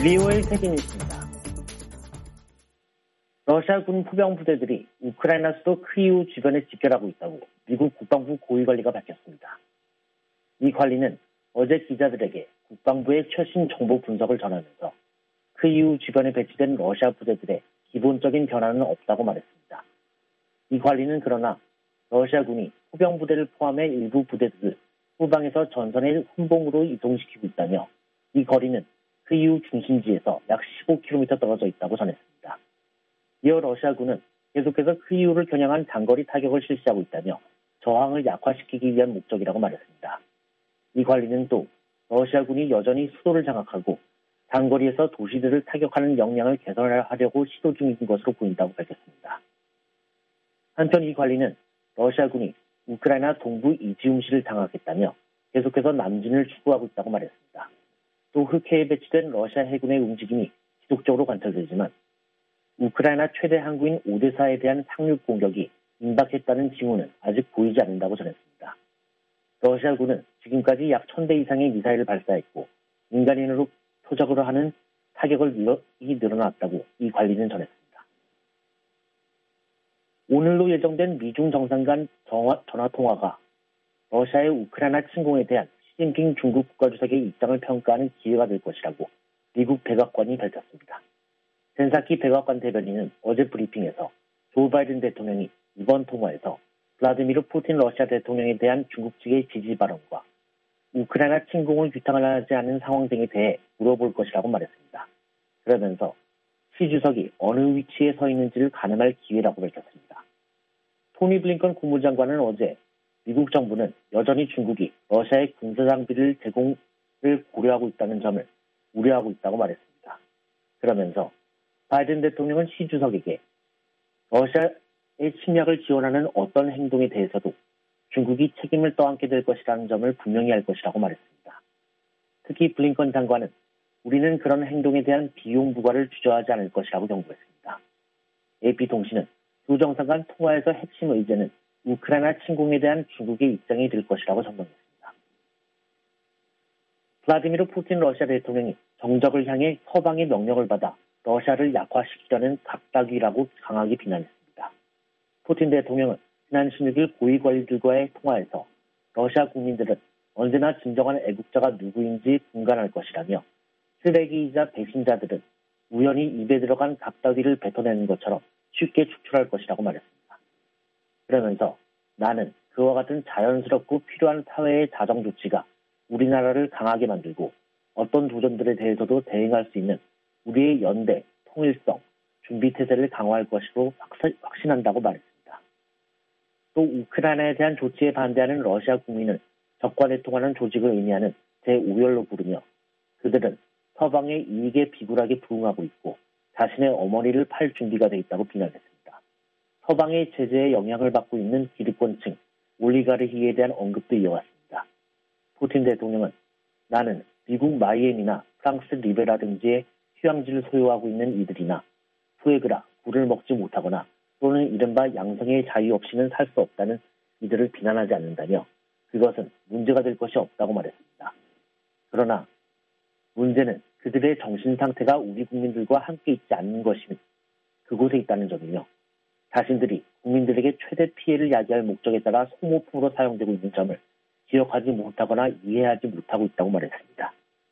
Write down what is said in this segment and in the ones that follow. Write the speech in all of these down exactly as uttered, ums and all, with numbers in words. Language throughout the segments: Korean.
브이오에이 세계뉴스입니다. 러시아군 포병 부대들이 우크라이나 수도 크이우 주변에 집결하고 있다고 미국 국방부 고위관리가 밝혔습니다. 이 관리는 어제 기자들에게 국방부의 최신 정보 분석을 전하면서 크이우 주변에 배치된 러시아 부대들의 기본적인 변화는 없다고 말했습니다. 이 관리는 그러나 러시아군이 포병 부대를 포함해 일부 부대들을 후방에서 전선의 혼봉으로 이동시키고 있다며 이 거리는 크이우 중심지에서 약 십오 킬로미터 떨어져 있다고 전했습니다. 이어 러시아군은 계속해서 크이우를 겨냥한 장거리 타격을 실시하고 있다며 저항을 약화시키기 위한 목적이라고 말했습니다. 이 관리는 또 러시아군이 여전히 수도를 장악하고 장거리에서 도시들을 타격하는 역량을 개선하려고 시도 중인 것으로 보인다고 밝혔습니다. 한편 이 관리는 러시아군이 우크라이나 동부 이지움시를 장악했다며 계속해서 남진을 추구하고 있다고 말했습니다. 또 흑해에 배치된 러시아 해군의 움직임이 지속적으로 관찰되지만 우크라이나 최대 항구인 오데사에 대한 상륙 공격이 임박했다는 징후는 아직 보이지 않는다고 전했습니다. 러시아군은 지금까지 약 천 대 이상의 미사일을 발사했고 민간인으로 표적으로 하는 타격을 늘어났다고 이 관리는 전했습니다. 오늘로 예정된 미중 정상 간 전화통화가 러시아의 우크라이나 침공에 대한 시진핑 중국 국가주석의 입장을 평가하는 기회가 될 것이라고 미국 백악관이 밝혔습니다. 젠사키 백악관 대변인은 어제 브리핑에서 조 바이든 대통령이 이번 통화에서 블라디미르 푸틴 러시아 대통령에 대한 중국 측의 지지 발언과 우크라이나 침공을 규탄하지 않은 상황 등에 대해 물어볼 것이라고 말했습니다. 그러면서 시 주석이 어느 위치에 서 있는지를 가늠할 기회라고 밝혔습니다. 토니 블링컨 국무장관은 어제 미국 정부는 여전히 중국이 러시아의 군사 장비를 제공을 고려하고 있다는 점을 우려하고 있다고 말했습니다. 그러면서 바이든 대통령은 시 주석에게 러시아의 침략을 지원하는 어떤 행동에 대해서도 중국이 책임을 떠안게 될 것이라는 점을 분명히 할 것이라고 말했습니다. 특히 블링컨 장관은 우리는 그런 행동에 대한 비용 부과를 주저하지 않을 것이라고 경고했습니다. 에이피통신은 두 정상 간 통화에서 핵심 의제는 우크라이나 침공에 대한 중국의 입장이 될 것이라고 전망했습니다. 블라디미르 푸틴 러시아 대통령이 정적을 향해 서방의 명령을 받아 러시아를 약화시키려는 각박이라고 강하게 비난했습니다. 푸틴 대통령은 지난 십육 일 고위 관리들과의 통화에서 러시아 국민들은 언제나 진정한 애국자가 누구인지 분간할 것이라며 쓰레기이자 배신자들은 우연히 입에 들어간 각다귀를 뱉어내는 것처럼 쉽게 축출할 것이라고 말했습니다. 그러면서 나는 그와 같은 자연스럽고 필요한 사회의 자정 조치가 우리나라를 강하게 만들고 어떤 도전들에 대해서도 대응할 수 있는 우리의 연대, 통일성, 준비태세를 강화할 것으로 확신한다고 말했습니다. 또 우크라이나에 대한 조치에 반대하는 러시아 국민을 적과 내통하는 조직을 의미하는 제오 열로 부르며 그들은 서방의 이익에 비굴하게 부응하고 있고 자신의 어머니를 팔 준비가 돼 있다고 비난했습니다. 서방의 제재에 영향을 받고 있는 기득권층, 올리가르히에 대한 언급도 이어왔습니다. 푸틴 대통령은 나는 미국 마이애미나 프랑스 리베라 등지의 휴양지를 소유하고 있는 이들이나 푸에그라, 굴을 먹지 못하거나 또는 이른바 양성의 자유 없이는 살 수 없다는 이들을 비난하지 않는다며 그것은 문제가 될 것이 없다고 말했습니다. 그러나 문제는 그들의 정신 상태가 우리 국민들과 함께 있지 않는 것이 그곳에 있다는 점이며 자신들이 국민들에게 최대 피해를 야기할 목적에 따라 소모품으로 사용되고 있는 점을 기억하지 못하거나 이해하지 못하고 있다고 말했습니다.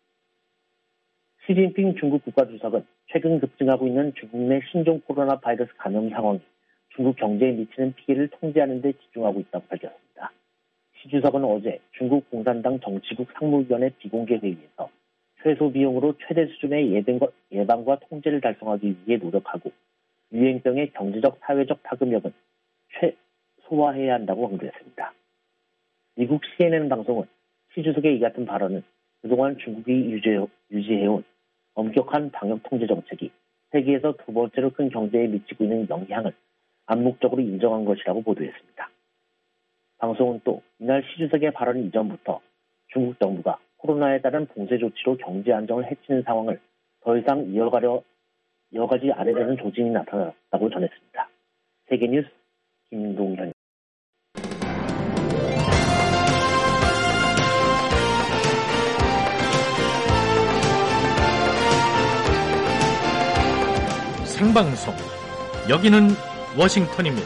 시진핑 중국 국가주석은 최근 급증하고 있는 중국 내 신종 코로나 바이러스 감염 상황이 중국 경제에 미치는 피해를 통제하는 데 집중하고 있다고 밝혔습니다. 시 주석은 어제 중국 공산당 정치국 상무위원회 비공개 회의에서 최소 비용으로 최대 수준의 예방과, 예방과 통제를 달성하기 위해 노력하고 유행병의 경제적 사회적 파급력은 최소화해야 한다고 강조했습니다. 미국 씨엔엔 방송은 시 주석의 이 같은 발언은 그동안 중국이 유지해, 유지해온 엄격한 방역 통제 정책이 세계에서 두 번째로 큰 경제에 미치고 있는 영향을 암묵적으로 인정한 것이라고 보도했습니다. 방송은 또 이날 시 주석의 발언 이전부터 중국 정부가 코로나에 따른 봉쇄 조치로 경제 안정을 해치는 상황을 더 이상 이어가려 이어가지 않으려는 조짐이 나타났다고 전했습니다. 세계뉴스 김동현 생방송. 여기는 워싱턴입니다.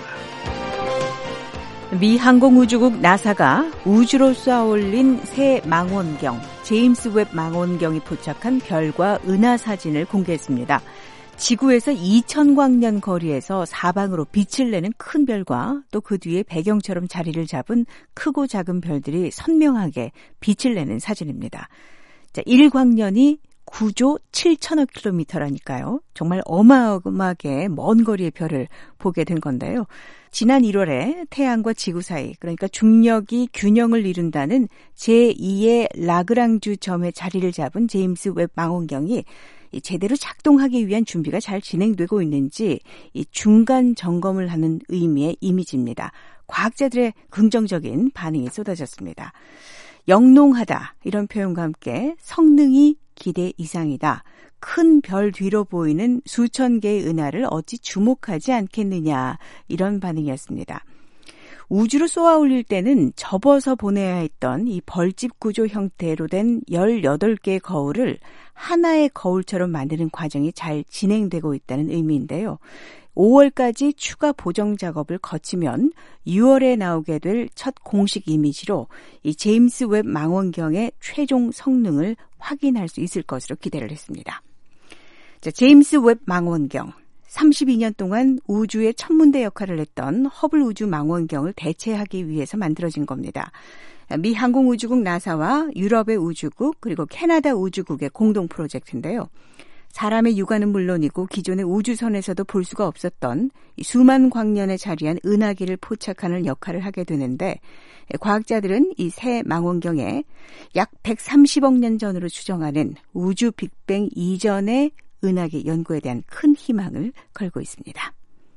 미 항공우주국 나사가 우주로 쏘아올린 새 망원경, 제임스 웹 망원경이 포착한 별과 은하 사진을 공개했습니다. 지구에서 이천 광년 거리에서 사방으로 빛을 내는 큰 별과 또 그 뒤에 배경처럼 자리를 잡은 크고 작은 별들이 선명하게 빛을 내는 사진입니다. 자, 일 광년이 구조 칠천억 킬로미터라니까요. 정말 어마어마하게 먼 거리의 별을 보게 된 건데요. 지난 일월에 태양과 지구 사이, 그러니까 중력이 균형을 이룬다는 제이의 라그랑주 점에 자리를 잡은 제임스 웹 망원경이 제대로 작동하기 위한 준비가 잘 진행되고 있는지 이 중간 점검을 하는 의미의 이미지입니다. 과학자들의 긍정적인 반응이 쏟아졌습니다. 영롱하다, 이런 표현과 함께 성능이 기대 이상이다. 큰 별 뒤로 보이는 수천 개의 은하를 어찌 주목하지 않겠느냐, 이런 반응이었습니다. 우주로 쏘아 올릴 때는 접어서 보내야 했던 이 벌집 구조 형태로 된 열여덟 개의 거울을 하나의 거울처럼 만드는 과정이 잘 진행되고 있다는 의미인데요. 오월까지 추가 보정 작업을 거치면 유월에 나오게 될 첫 공식 이미지로 이 제임스 웹 망원경의 최종 성능을 확인할 수 있을 것으로 기대를 했습니다. 자, 제임스 웹 망원경. 삼십이 년 동안 우주의 천문대 역할을 했던 허블 우주 망원경을 대체하기 위해서 만들어진 겁니다. 미 항공우주국 나사와 유럽의 우주국 그리고 캐나다 우주국의 공동 프로젝트인데요. 사람의 육안은 물론이고 기존의 우주선에서도 볼 수가 없었던 수만 광년에 자리한 은하계를 포착하는 역할을 하게 되는데, 과학자들은 이 새 망원경에 약 백삼십억 년 전으로 추정하는 우주 빅뱅 이전의 은하계 연구에 대한 큰 희망을 걸고 있습니다.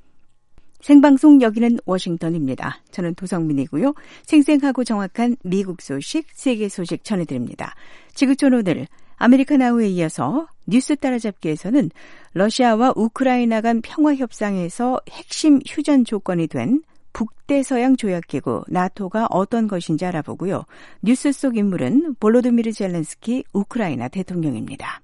생방송 여기는 워싱턴입니다. 저는 도성민이고요. 생생하고 정확한 미국 소식, 세계 소식 전해드립니다. 지구촌 오늘 아메리칸 나우에 이어서 뉴스 따라잡기에서는 러시아와 우크라이나 간 평화협상에서 핵심 휴전 조건이 된 북대서양 조약기구 나토가 어떤 것인지 알아보고요. 뉴스 속 인물은 볼로디미르 젤렌스키 우크라이나 대통령입니다.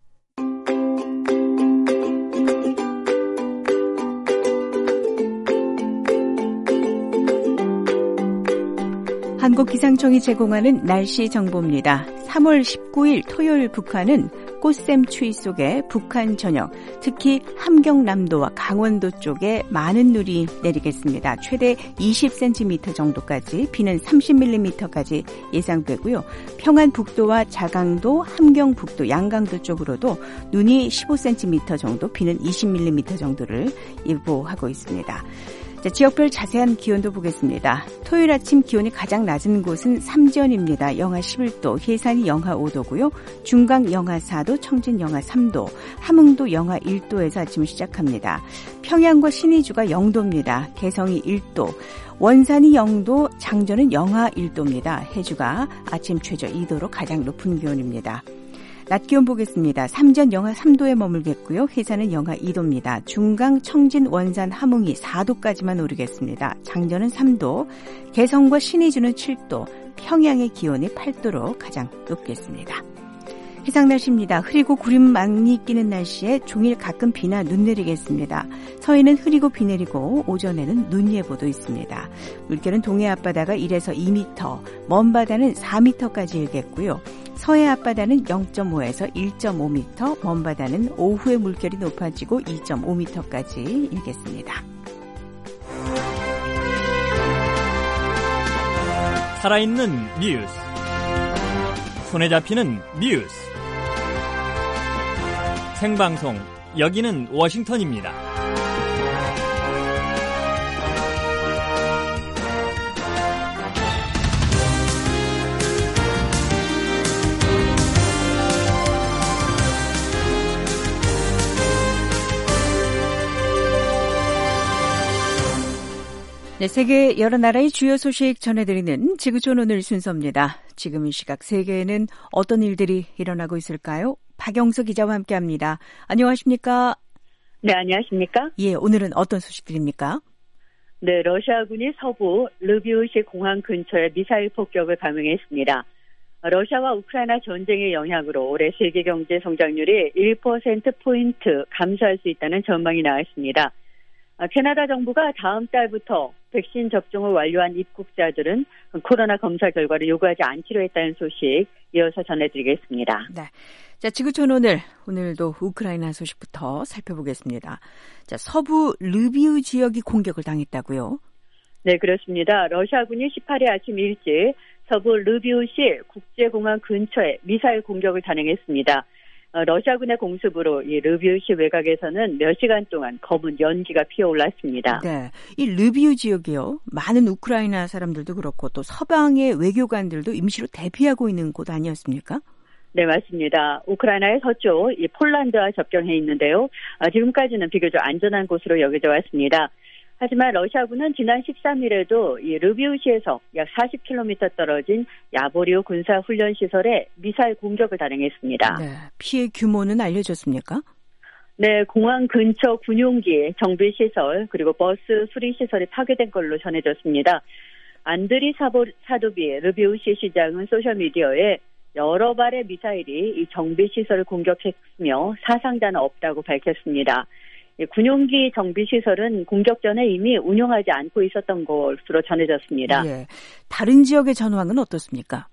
한국기상청이 제공하는 날씨 정보입니다. 삼월 십구일 토요일 북한은 꽃샘 추위 속에 북한 전역, 특히 함경남도와 강원도 쪽에 많은 눈이 내리겠습니다. 최대 이십 센티미터 정도까지, 비는 삼십 밀리미터까지 예상되고요. 평안북도와 자강도, 함경북도, 양강도 쪽으로도 눈이 십오 센티미터 정도, 비는 이십 밀리미터 정도를 예보하고 있습니다. 자, 지역별 자세한 기온도 보겠습니다. 토요일 아침 기온이 가장 낮은 곳은 삼전입니다. 영하 십일 도, 해산이 영하 오 도고요. 중강 영하 사 도, 청진 영하 삼 도, 함흥도 영하 일 도에서 아침을 시작합니다. 평양과 신의주가 영 도입니다. 개성이 일 도, 원산이 영 도, 장전은 영하 일 도입니다. 해주가 아침 최저 이 도로 가장 높은 기온입니다. 낮 기온 보겠습니다. 삼전 영하 삼 도에 머물겠고요. 해산은 영하 이 도입니다. 중강, 청진, 원산, 함흥이 사 도까지만 오르겠습니다. 장전은 삼 도, 개성과 신의주는 칠 도, 평양의 기온이 팔 도로 가장 높겠습니다. 해상 날씨입니다. 흐리고 구름 많이 끼는 날씨에 종일 가끔 비나 눈 내리겠습니다. 서해는 흐리고 비 내리고 오전에는 눈 예보도 있습니다. 물결은 동해 앞바다가 일에서 이 미터, 먼 바다는 사 미터까지 일겠고요. 서해 앞바다는 영 점 오에서 일 점 오 미터, 먼 바다는 오후에 물결이 높아지고 이 점 오 미터까지 일겠습니다. 살아있는 뉴스, 손에 잡히는 뉴스, 생방송 여기는 워싱턴입니다. 네, 세계 여러 나라의 주요 소식 전해드리는 지구촌 오늘 순서입니다. 지금 이 시각 세계에는 어떤 일들이 일어나고 있을까요? 박영석 기자와 함께합니다. 안녕하십니까? 네, 안녕하십니까? 예, 오늘은 어떤 소식들입니까? 네, 러시아군이 서부 르비우시 공항 근처에 미사일 폭격을 감행했습니다. 러시아와 우크라이나 전쟁의 영향으로 올해 세계 경제 성장률이 일 퍼센트포인트 감소할 수 있다는 전망이 나왔습니다. 캐나다 정부가 다음 달부터 백신 접종을 완료한 입국자들은 코로나 검사 결과를 요구하지 않기로 했다는 소식 이어서 전해드리겠습니다. 네. 자, 지구촌 오늘, 오늘도 우크라이나 소식부터 살펴보겠습니다. 자, 서부 르비우 지역이 공격을 당했다고요? 네, 그렇습니다. 러시아군이 십팔 일 아침 일찍 서부 르비우시 국제공항 근처에 미사일 공격을 단행했습니다. 러시아군의 공습으로 이 르비우시 외곽에서는 몇 시간 동안 검은 연기가 피어올랐습니다. 네, 이 르비우 지역이요. 많은 우크라이나 사람들도 그렇고 또 서방의 외교관들도 임시로 대피하고 있는 곳 아니었습니까? 네, 맞습니다. 우크라이나의 서쪽 이 폴란드와 접경해 있는데요. 지금까지는 비교적 안전한 곳으로 여겨져 왔습니다. 하지만 러시아군은 지난 십삼 일에도 이 르비우시에서 약 사십 킬로미터 떨어진 야보리오 군사훈련시설에 미사일 공격을 단행했습니다. 네, 피해 규모는 알려졌습니까? 네, 공항 근처 군용기, 정비시설, 그리고 버스 수리시설이 파괴된 걸로 전해졌습니다. 안드리 사보, 사도비 르비우시 시장은 소셜미디어에 여러 발의 미사일이 이 정비시설을 공격했으며 사상자는 없다고 밝혔습니다. 군용기 정비시설은 공격 전에 이미 운영하지 않고 있었던 것으로 전해졌습니다. 예. 다른 지역의 전황은 어떻습니까?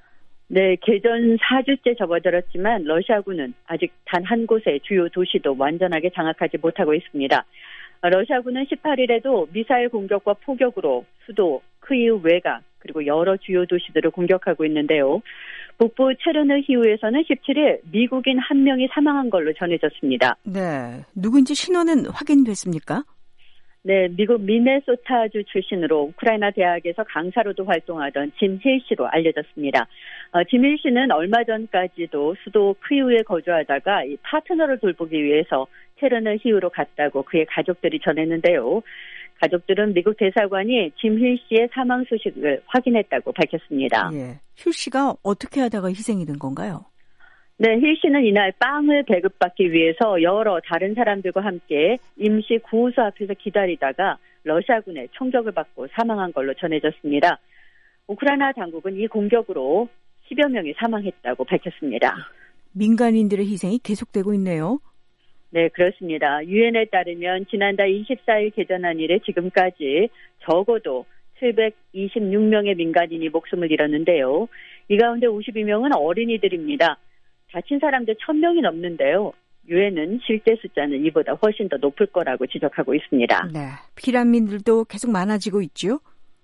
네, 개전 사 주째 접어들었지만 러시아군은 아직 단 한 곳의 주요 도시도 완전하게 장악하지 못하고 있습니다. 러시아군은 십팔 일에도 미사일 공격과 포격으로 수도 크이우 외곽 그리고 여러 주요 도시들을 공격하고 있는데요. 북부 체르느히우에서는 십칠 일 미국인 한 명이 사망한 걸로 전해졌습니다. 네, 누군지 신원은 확인됐습니까? 네, 미국 미네소타주 출신으로 우크라이나 대학에서 강사로도 활동하던 짐 힐 씨로 알려졌습니다. 어, 짐 힐 씨는 얼마 전까지도 수도 크이우에 거주하다가 이 파트너를 돌보기 위해서 체르느히우로 갔다고 그의 가족들이 전했는데요. 가족들은 미국 대사관이 짐 힐 씨의 사망 소식을 확인했다고 밝혔습니다. 예, 힐 씨가 어떻게 하다가 희생이 된 건가요? 네, 힐 씨는 이날 빵을 배급받기 위해서 여러 다른 사람들과 함께 임시 구호소 앞에서 기다리다가 러시아군의 총격을 받고 사망한 걸로 전해졌습니다. 우크라이나 당국은 이 공격으로 십여 명이 사망했다고 밝혔습니다. 민간인들의 희생이 계속되고 있네요. 네, 그렇습니다. 유엔에 따르면 지난달 이십사 일 개전한 이래 지금까지 적어도 칠백이십육 명의 민간인이 목숨을 잃었는데요. 이 가운데 오십이 명은 어린이들입니다. 다친 사람들 천 명이 넘는데요. 유엔은 실제 숫자는 이보다 훨씬 더 높을 거라고 지적하고 있습니다. 네, 피난민들도 계속 많아지고 있죠?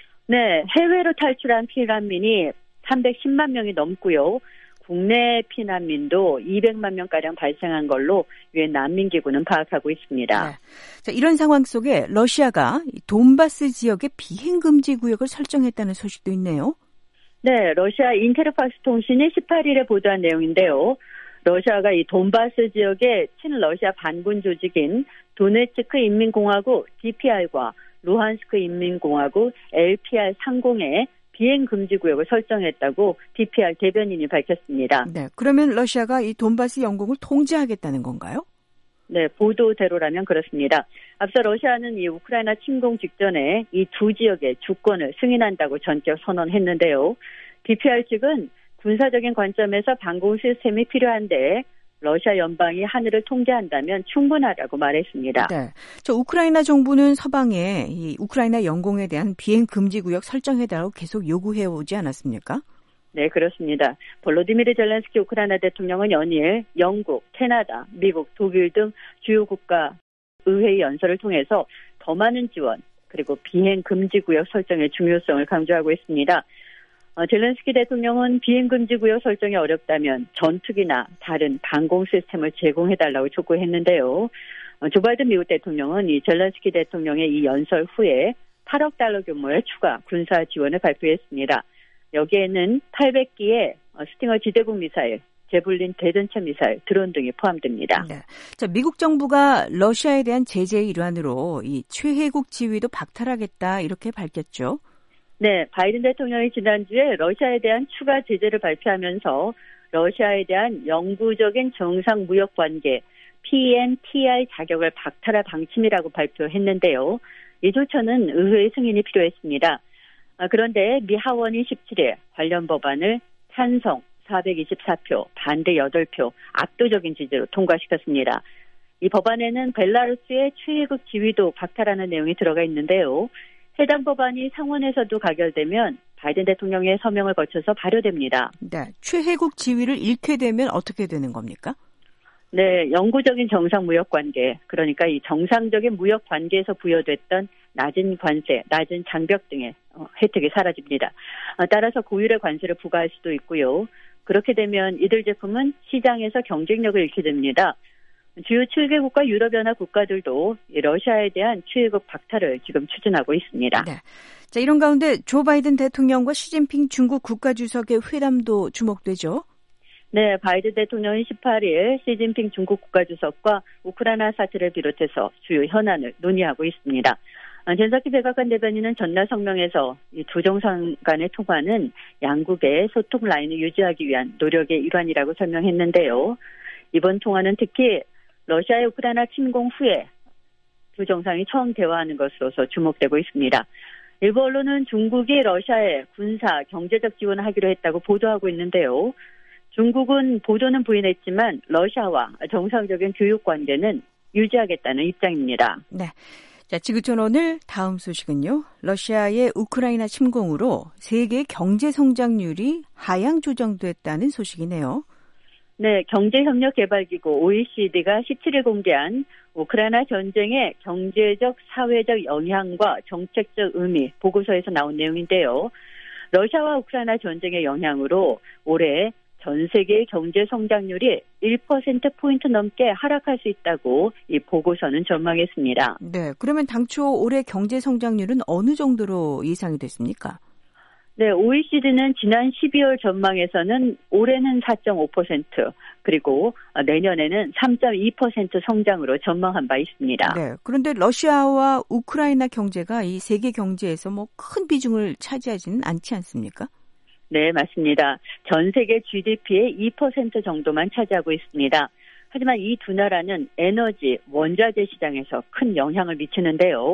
네, 해외로 탈출한 피난민이 삼백십만 명이 넘고요. 국내 피난민도 이백만 명가량 발생한 걸로 유엔 난민기구는 파악하고 있습니다. 네. 자, 이런 상황 속에 러시아가 돈바스 지역의 비행금지 구역을 설정했다는 소식도 있네요. 네, 러시아 인테르팍스 통신이 십팔 일에 보도한 내용인데요. 러시아가 이 돈바스 지역의 친러시아 반군 조직인 도네츠크 인민공화국 디피알과 루한스크 인민공화국 엘피알 상공에 비행 금지 구역을 설정했다고 디피알 대변인이 밝혔습니다. 네, 그러면 러시아가 이 돈바스 영공을 통제하겠다는 건가요? 네, 보도대로라면 그렇습니다. 앞서 러시아는 이 우크라이나 침공 직전에 이 두 지역의 주권을 승인한다고 전격 선언했는데요. 디피알 측은 군사적인 관점에서 방공 시스템이 필요한데 러시아 연방이 하늘을 통제한다면 충분하다고 말했습니다. 네, 저 우크라이나 정부는 서방에 이 우크라이나 영공에 대한 비행 금지 구역 설정해달라고 계속 요구해 오지 않았습니까? 네, 그렇습니다. 볼로디미르 젤렌스키 우크라이나 대통령은 연일 영국, 캐나다, 미국, 독일 등 주요 국가 의회 연설을 통해서 더 많은 지원 그리고 비행 금지 구역 설정의 중요성을 강조하고 있습니다. 어, 젤렌스키 대통령은 비행 금지 구역 설정이 어렵다면 전투기나 다른 방공 시스템을 제공해달라고 촉구했는데요. 어, 조 바이든 미국 대통령은 이 젤렌스키 대통령의 이 연설 후에 팔억 달러 규모의 추가 군사 지원을 발표했습니다. 여기에는 팔백 기의 스팅어 지대공 미사일, 제블린 대전차 미사일, 드론 등이 포함됩니다. 네. 자, 미국 정부가 러시아에 대한 제재의 일환으로 이 최혜국 지위도 박탈하겠다 이렇게 밝혔죠. 네, 바이든 대통령이 지난주에 러시아에 대한 추가 제재를 발표하면서 러시아에 대한 영구적인 정상 무역 관계 피엔티알 자격을 박탈할 방침이라고 발표했는데요. 이 조처는 의회의 승인이 필요했습니다. 그런데 미 하원이 십칠 일 관련 법안을 찬성 사백이십사 표, 반대 여덟 표, 압도적인 지지로 통과시켰습니다. 이 법안에는 벨라루스의 최혜국 지위도 박탈하는 내용이 들어가 있는데요. 해당 법안이 상원에서도 가결되면 바이든 대통령의 서명을 거쳐서 발효됩니다. 네, 최혜국 지위를 잃게 되면 어떻게 되는 겁니까? 네, 영구적인 정상 무역 관계, 그러니까 이 정상적인 무역 관계에서 부여됐던 낮은 관세, 낮은 장벽 등의 혜택이 사라집니다. 따라서 고율의 관세를 부과할 수도 있고요. 그렇게 되면 이들 제품은 시장에서 경쟁력을 잃게 됩니다. 주요 칠 개국과 유럽연합 국가들도 러시아에 대한 최혜국 박탈을 지금 추진하고 있습니다. 네. 자, 이런 가운데 조 바이든 대통령과 시진핑 중국 국가주석의 회담도 주목되죠? 네, 바이든 대통령은 십팔 일 시진핑 중국 국가주석과 우크라이나 사태를 비롯해서 주요 현안을 논의하고 있습니다. 젠사키 백악관 대변인은 전날 성명에서 이 두 정상 간의 통화는 양국의 소통 라인을 유지하기 위한 노력의 일환이라고 설명했는데요. 이번 통화는 특히 러시아의 우크라이나 침공 후에 두 정상이 처음 대화하는 것으로서 주목되고 있습니다. 일부 언론은 중국이 러시아에 군사, 경제적 지원을 하기로 했다고 보도하고 있는데요. 중국은 보도는 부인했지만 러시아와 정상적인 교육 관계는 유지하겠다는 입장입니다. 네. 자, 지구촌 오늘 다음 소식은요. 러시아의 우크라이나 침공으로 세계 경제 성장률이 하향 조정됐다는 소식이네요. 네, 경제협력개발기구 오이시디가 십칠 일 공개한 우크라이나 전쟁의 경제적, 사회적 영향과 정책적 의미 보고서에서 나온 내용인데요. 러시아와 우크라이나 전쟁의 영향으로 올해 전 세계의 경제 성장률이 일 퍼센트 포인트 넘게 하락할 수 있다고 이 보고서는 전망했습니다. 네, 그러면 당초 올해 경제 성장률은 어느 정도로 예상이 됐습니까? 네, 오이시디는 지난 십이월 전망에서는 올해는 사 점 오 퍼센트 그리고 내년에는 삼 점 이 퍼센트 성장으로 전망한 바 있습니다. 네, 그런데 러시아와 우크라이나 경제가 이 세계 경제에서 뭐 큰 비중을 차지하지는 않지 않습니까? 네, 맞습니다. 전 세계 지디피의 이 퍼센트 정도만 차지하고 있습니다. 하지만 이 두 나라는 에너지, 원자재 시장에서 큰 영향을 미치는데요.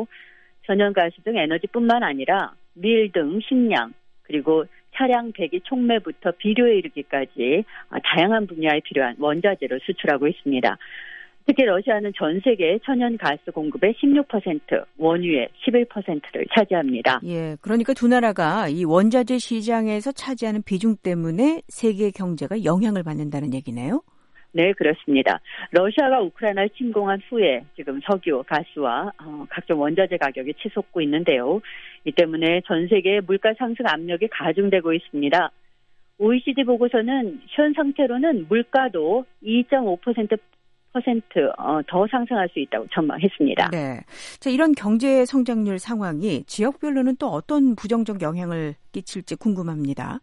천연가스 등 에너지뿐만 아니라 밀 등 식량, 그리고 차량, 배기, 촉매부터 비료에 이르기까지 다양한 분야에 필요한 원자재를 수출하고 있습니다. 특히 러시아는 전 세계 천연가스 공급의 십육 퍼센트, 원유의 십일 퍼센트를 차지합니다. 예, 그러니까 두 나라가 이 원자재 시장에서 차지하는 비중 때문에 세계 경제가 영향을 받는다는 얘기네요. 네, 그렇습니다. 러시아가 우크라이나를 침공한 후에 지금 석유, 가스와 어, 각종 원자재 가격이 치솟고 있는데요. 이 때문에 전 세계의 물가 상승 압력이 가중되고 있습니다. 오이시디 보고서는 현 상태로는 물가도 이 점 오 퍼센트 퍼센트 더 상승할 수 있다고 전망했습니다. 네, 자, 이런 경제 성장률 상황이 지역별로는 또 어떤 부정적 영향을 끼칠지 궁금합니다.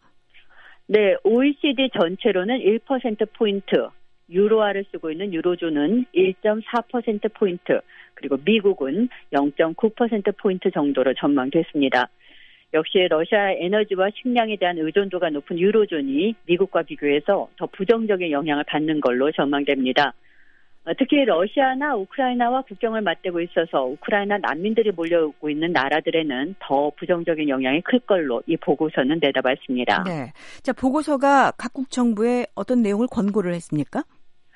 네, 오이시디 전체로는 일 퍼센트 포인트, 유로화를 쓰고 있는 유로존은 일 점 사 퍼센트 포인트, 그리고 미국은 영 점 구 퍼센트 포인트 정도로 전망됐습니다. 역시 러시아 에너지와 식량에 대한 의존도가 높은 유로존이 미국과 비교해서 더 부정적인 영향을 받는 걸로 전망됩니다. 특히 러시아나 우크라이나와 국경을 맞대고 있어서 우크라이나 난민들이 몰려오고 있는 나라들에는 더 부정적인 영향이 클 걸로 이 보고서는 내다봤습니다. 네, 자, 보고서가 각국 정부에 어떤 내용을 권고를 했습니까?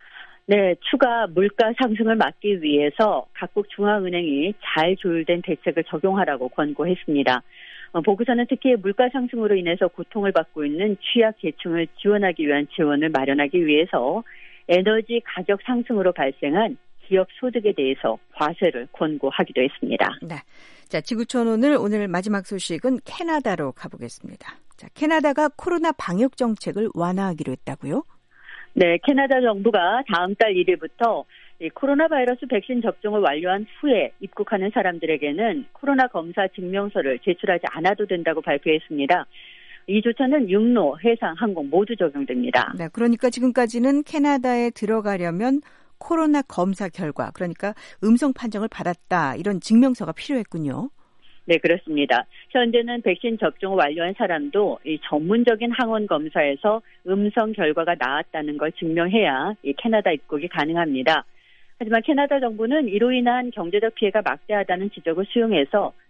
네, 추가 물가 상승을 막기 위해서 각국 중앙은행이 잘 조율된 대책을 적용하라고 권고했습니다. 보고서는 특히 물가 상승으로 인해서 고통을 받고 있는 취약 계층을 지원하기 위한 지원을 마련하기 위해서 에너지 가격 상승으로 발생한 기업 소득에 대해서 과세를 권고하기도 했습니다. 네, 자, 지구촌 오늘 오늘 마지막 소식은 캐나다로 가보겠습니다. 자, 캐나다가 코로나 방역 정책을 완화하기로 했다고요? 네, 캐나다 정부가 다음 달 일 일부터 이 코로나 바이러스 백신 접종을 완료한 후에 입국하는 사람들에게는 코로나 검사 증명서를 제출하지 않아도 된다고 발표했습니다. 이 조처는 육로, 해상, 항공 모두 적용됩니다. 네, 그러니까 지금까지는 캐나다에 들어가려면 코로나 검사 결과, 그러니까 음성 판정을 받았다, 이런 증명서가 필요했군요. 네, 그렇습니다. 현재는 백신 접종을 완료한 사람도 이 전문적인 항원 검사에서 음성 결과가 나왔다는 걸 증명해야 이 캐나다 입국이 가능합니다. 하지만 캐나다 정부는 이로 인한 경제적 피해가 막대하다는 지적을 수용해서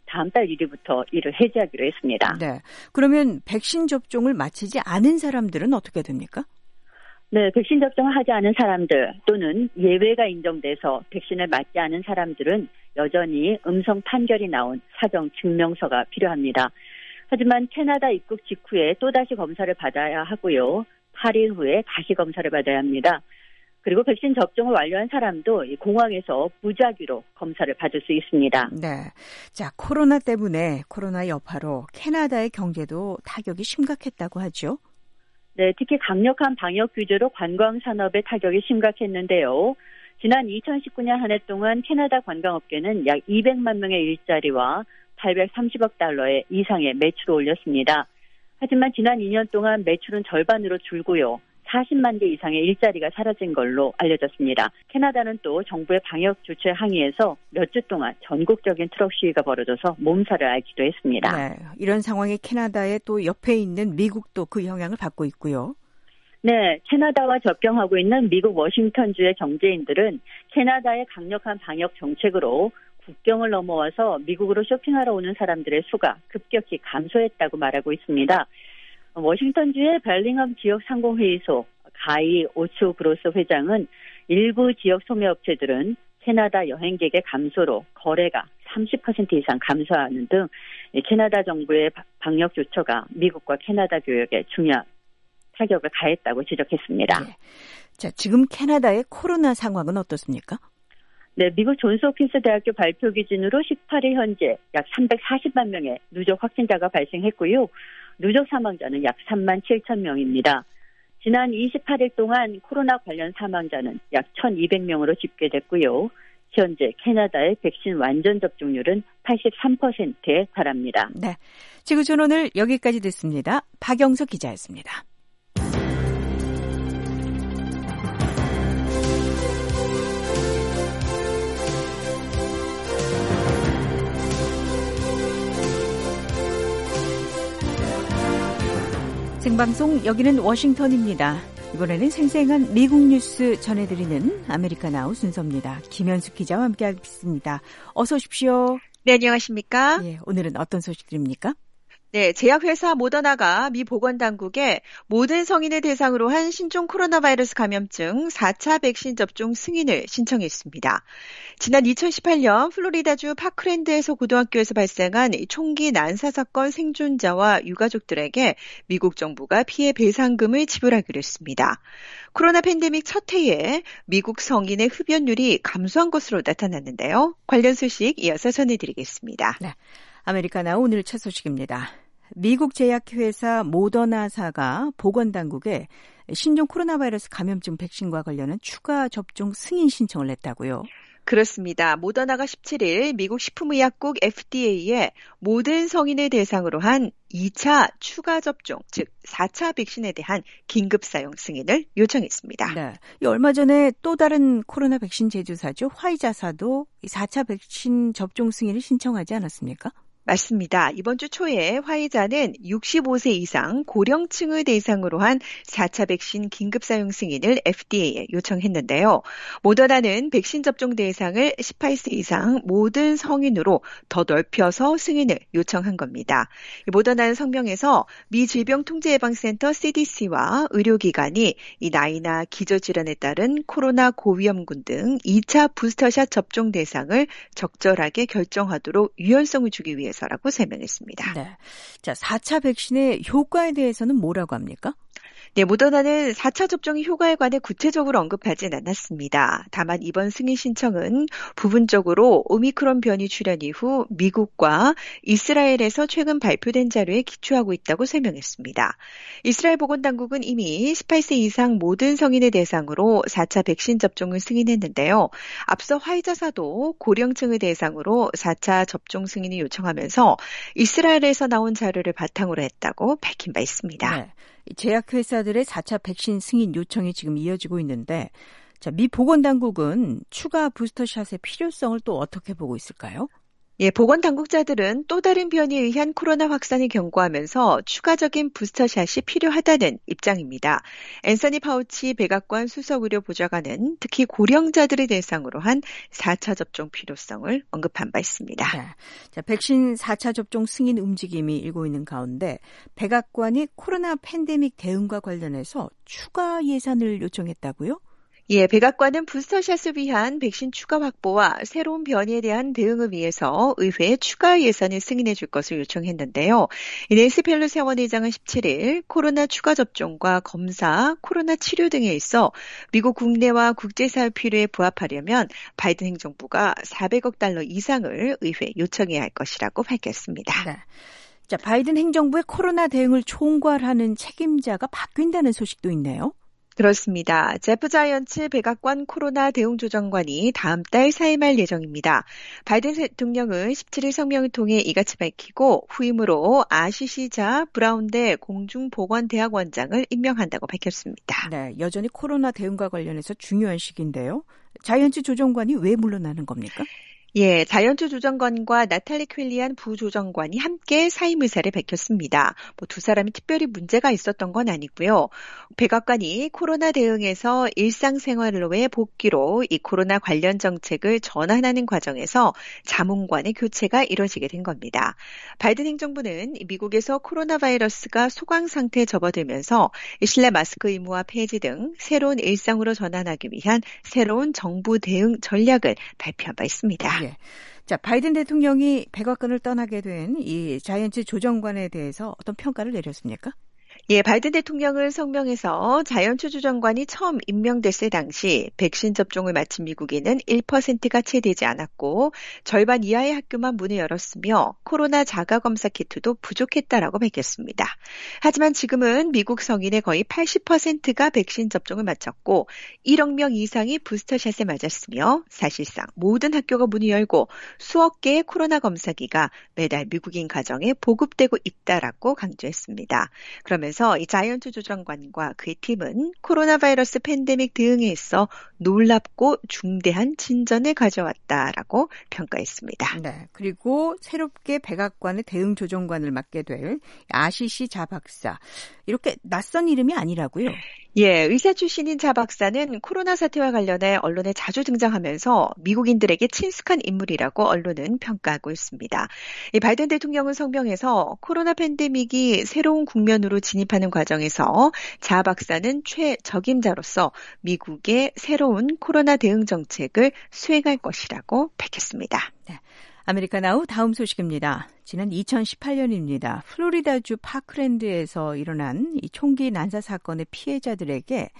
다음 달 일 일부터 이를 해제하기로 했습니다. 네. 그러면 백신 접종을 마치지 않은 사람들은 어떻게 됩니까? 네, 백신 접종을 하지 않은 사람들 또는 예외가 인정돼서 백신을 맞지 않은 사람들은 여전히 음성 판결이 나온 사정 증명서가 필요합니다. 하지만 캐나다 입국 직후에 또다시 검사를 받아야 하고요. 팔 일 후에 다시 검사를 받아야 합니다. 그리고 백신 접종을 완료한 사람도 공항에서 무작위로 검사를 받을 수 있습니다. 네. 자, 코로나 때문에 코로나 여파로 캐나다의 경제도 타격이 심각했다고 하죠. 네, 특히 강력한 방역 규제로 관광 산업의 타격이 심각했는데요. 지난 이천십구 년 한 해 동안 캐나다 관광업계는 약 이백만 명의 일자리와 팔백삼십억 달러의 이상의 매출을 올렸습니다. 하지만 지난 이 년 동안 매출은 절반으로 줄고요. 사십만 개 이상의 일자리가 사라진 걸로 알려졌습니다. 캐나다는 또 정부의 방역 조치에 항의해서 몇 주 동안 전국적인 트럭 시위가 벌어져서 몸살을 앓기도 했습니다. 네, 이런 상황에 캐나다의 또 옆에 있는 미국도 그 영향을 받고 있고요. 네, 캐나다와 접경하고 있는 미국 워싱턴주의 경제인들은 캐나다의 강력한 방역 정책으로 국경을 넘어와서 미국으로 쇼핑하러 오는 사람들의 수가 급격히 감소했다고 말하고 있습니다. 워싱턴주의 벨링엄 지역 상공회의소 가이 오츠 그로스 회장은 일부 지역 소매업체들은 캐나다 여행객의 감소로 거래가 삼십 퍼센트 이상 감소하는 등 캐나다 정부의 방역 조처가 미국과 캐나다 교역에 중요한 타격을 가했다고 지적했습니다. 네. 자, 지금 캐나다의 코로나 상황은 어떻습니까? 네, 미국 존스홉킨스 대학교 발표 기준으로 십팔 일 현재 약 삼백사십만 명의 누적 확진자가 발생했고요. 누적 사망자는 약 삼만 칠천 명입니다. 지난 이십팔 일 동안 코로나 관련 사망자는 약 천이백 명으로 집계됐고요. 현재 캐나다의 백신 완전 접종률은 팔십삼 퍼센트에 달합니다. 네, 지구촌 오늘 여기까지 됐습니다. 박영석 기자였습니다. 생방송 여기는 워싱턴입니다. 이번에는 생생한 미국 뉴스 전해드리는 아메리카나우 순서입니다. 김현숙 기자와 함께하겠습니다. 어서 오십시오. 네, 안녕하십니까? 예, 오늘은 어떤 소식들입니까? 네, 제약회사 모더나가 미 보건당국에 모든 성인을 대상으로 한 신종 코로나 바이러스 감염증 사 차 백신 접종 승인을 신청했습니다. 지난 이천십팔 년 플로리다주 파크랜드에서 고등학교에서 발생한 총기 난사 사건 생존자와 유가족들에게 미국 정부가 피해 배상금을 지불하기로 했습니다. 코로나 팬데믹 첫 해에 미국 성인의 흡연율이 감소한 것으로 나타났는데요. 관련 소식 이어서 전해드리겠습니다. 네. 아메리카나우 오늘 첫 소식입니다. 미국 제약회사 모더나사가 보건당국에 신종 코로나 바이러스 감염증 백신과 관련한 추가 접종 승인 신청을 했다고요? 그렇습니다. 모더나가 십칠 일 미국 식품의약국 에프디에이에 모든 성인을 대상으로 한 이 차 추가 접종, 즉 사 차 백신에 대한 긴급 사용 승인을 요청했습니다. 네. 얼마 전에 또 다른 코로나 백신 제조사죠. 화이자사도 사 차 백신 접종 승인을 신청하지 않았습니까? 맞습니다. 이번 주 초에 화이자는 육십오 세 이상 고령층을 대상으로 한 사 차 백신 긴급 사용 승인을 에프디에이에 요청했는데요. 모더나는 백신 접종 대상을 십팔 세 이상 모든 성인으로 더 넓혀서 승인을 요청한 겁니다. 모더나는 성명에서 미 질병통제예방센터 씨디씨와 의료기관이 이 나이나 기저질환에 따른 코로나 고위험군 등 이 차 부스터샷 접종 대상을 적절하게 결정하도록 유연성을 주기 위해서 라고 설명했습니다. 네. 자, 사 차 백신의 효과에 대해서는 뭐라고 합니까? 네, 모더나는 사 차 접종의 효과에 관해 구체적으로 언급하진 않았습니다. 다만 이번 승인 신청은 부분적으로 오미크론 변이 출현 이후 미국과 이스라엘에서 최근 발표된 자료에 기초하고 있다고 설명했습니다. 이스라엘 보건당국은 이미 십팔 세 이상 모든 성인을 대상으로 사 차 백신 접종을 승인했는데요. 앞서 화이자사도 고령층을 대상으로 사 차 접종 승인을 요청하면서 이스라엘에서 나온 자료를 바탕으로 했다고 밝힌 바 있습니다. 네. 제약회사들의 사 차 백신 승인 요청이 지금 이어지고 있는데, 자, 미 보건당국은 추가 부스터샷의 필요성을 또 어떻게 보고 있을까요? 예, 보건당국자들은 또 다른 변이에 의한 코로나 확산을 경고하면서 추가적인 부스터샷이 필요하다는 입장입니다. 앤서니 파우치 백악관 수석의료보좌관은 특히 고령자들을 대상으로 한 사 차 접종 필요성을 언급한 바 있습니다. 네. 자, 백신 사 차 접종 승인 움직임이 일고 있는 가운데 백악관이 코로나 팬데믹 대응과 관련해서 추가 예산을 요청했다고요? 예, 백악관은 부스터샷을 위한 백신 추가 확보와 새로운 변이에 대한 대응을 위해서 의회에 추가 예산을 승인해 줄 것을 요청했는데요. 낸시 펠로시 하원의장은 십칠 일 코로나 추가 접종과 검사, 코로나 치료 등에 있어 미국 국내와 국제사회 필요에 부합하려면 바이든 행정부가 사백억 달러 이상을 의회에 요청해야 할 것이라고 밝혔습니다. 네. 자, 바이든 행정부의 코로나 대응을 총괄하는 책임자가 바뀐다는 소식도 있네요. 그렇습니다. 제프 자이언츠 백악관 코로나 대응조정관이 다음 달 사임할 예정입니다. 바이든 대통령은 십칠 일 성명을 통해 이같이 밝히고 후임으로 아시시자 브라운대 공중보건대학원장을 임명한다고 밝혔습니다. 네, 여전히 코로나 대응과 관련해서 중요한 시기인데요. 자이언츠 조정관이 왜 물러나는 겁니까? 예, 자이언츠 조정관과 나탈리 퀼리안 부조정관이 함께 사임 의사를 밝혔습니다. 뭐 두 사람이 특별히 문제가 있었던 건 아니고요. 백악관이 코로나 대응에서 일상생활로의 복귀로 이 코로나 관련 정책을 전환하는 과정에서 자문관의 교체가 이뤄지게 된 겁니다. 바이든 행정부는 미국에서 코로나 바이러스가 소강 상태에 접어들면서 실내 마스크 의무화 폐지 등 새로운 일상으로 전환하기 위한 새로운 정부 대응 전략을 발표한 바 있습니다. 예. 자, 바이든 대통령이 백악관을 떠나게 된 이 자이언츠 조정관에 대해서 어떤 평가를 내렸습니까? 예, 바이든 대통령은 성명에서 자이언츠 조정관이 처음 임명됐을 당시 백신 접종을 마친 미국인은 일 퍼센트가 채 되지 않았고 절반 이하의 학교만 문을 열었으며 코로나 자가검사 키트도 부족했다라고 밝혔습니다. 하지만 지금은 미국 성인의 거의 팔십 퍼센트가 백신 접종을 마쳤고 일억 명 이상이 부스터샷에 맞았으며 사실상 모든 학교가 문을 열고 수억 개의 코로나 검사기가 매달 미국인 가정에 보급되고 있다라고 강조했습니다. 그러면서 이 자이언츠 조정관과 그의 팀은 코로나 바이러스 팬데믹 대응에 있어 놀랍고 중대한 진전을 가져왔다라고 평가했습니다. 네, 그리고 새롭게 백악관의 대응 조정관을 맡게 될 아시시 자 박사. 이렇게 낯선 이름이 아니라고요? 예, 의사 출신인 자 박사는 코로나 사태와 관련해 언론에 자주 등장하면서 미국인들에게 친숙한 인물이라고 언론은 평가하고 있습니다. 이 바이든 대통령은 성명에서 코로나 팬데믹이 새로운 국면으로 진입하는 과정에서 자 박사는 최적임자로서 미국의 새로운 코로나 대응 정책을 수행할 것이라고 밝혔습니다. 네. 아메리카나우 다음 소식입니다. 지난 이천십팔 년입니다. 플로리다주 파크랜드에서 일어난 이 총기 난사 사건의 피해자들에게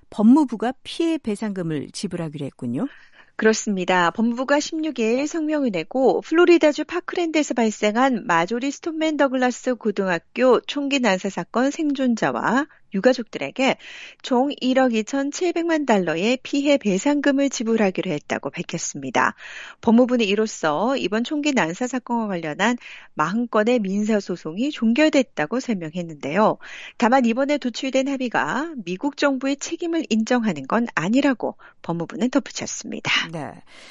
법무부가 피해 배상금을 지불하기로 했군요. 그렇습니다. 법무부가 십육 일 성명을 내고 플로리다주 파크랜드에서 발생한 마조리 스톤맨 더글라스 고등학교 총기 난사 사건 생존자와 유가족들에게 총 일억 이천칠백만 달러의 피해 배상금을 지불하기로 했다고 밝혔습니다. 법무부는 이로써 이번 총기 난사 사건과 관련한 사십 건의 민사소송이 종결됐다고 설명했는데요. 다만 이번에 도출된 합의가 미국 정부의 책임을 인정하는 건 아니라고 법무부는 덧붙였습니다. 네.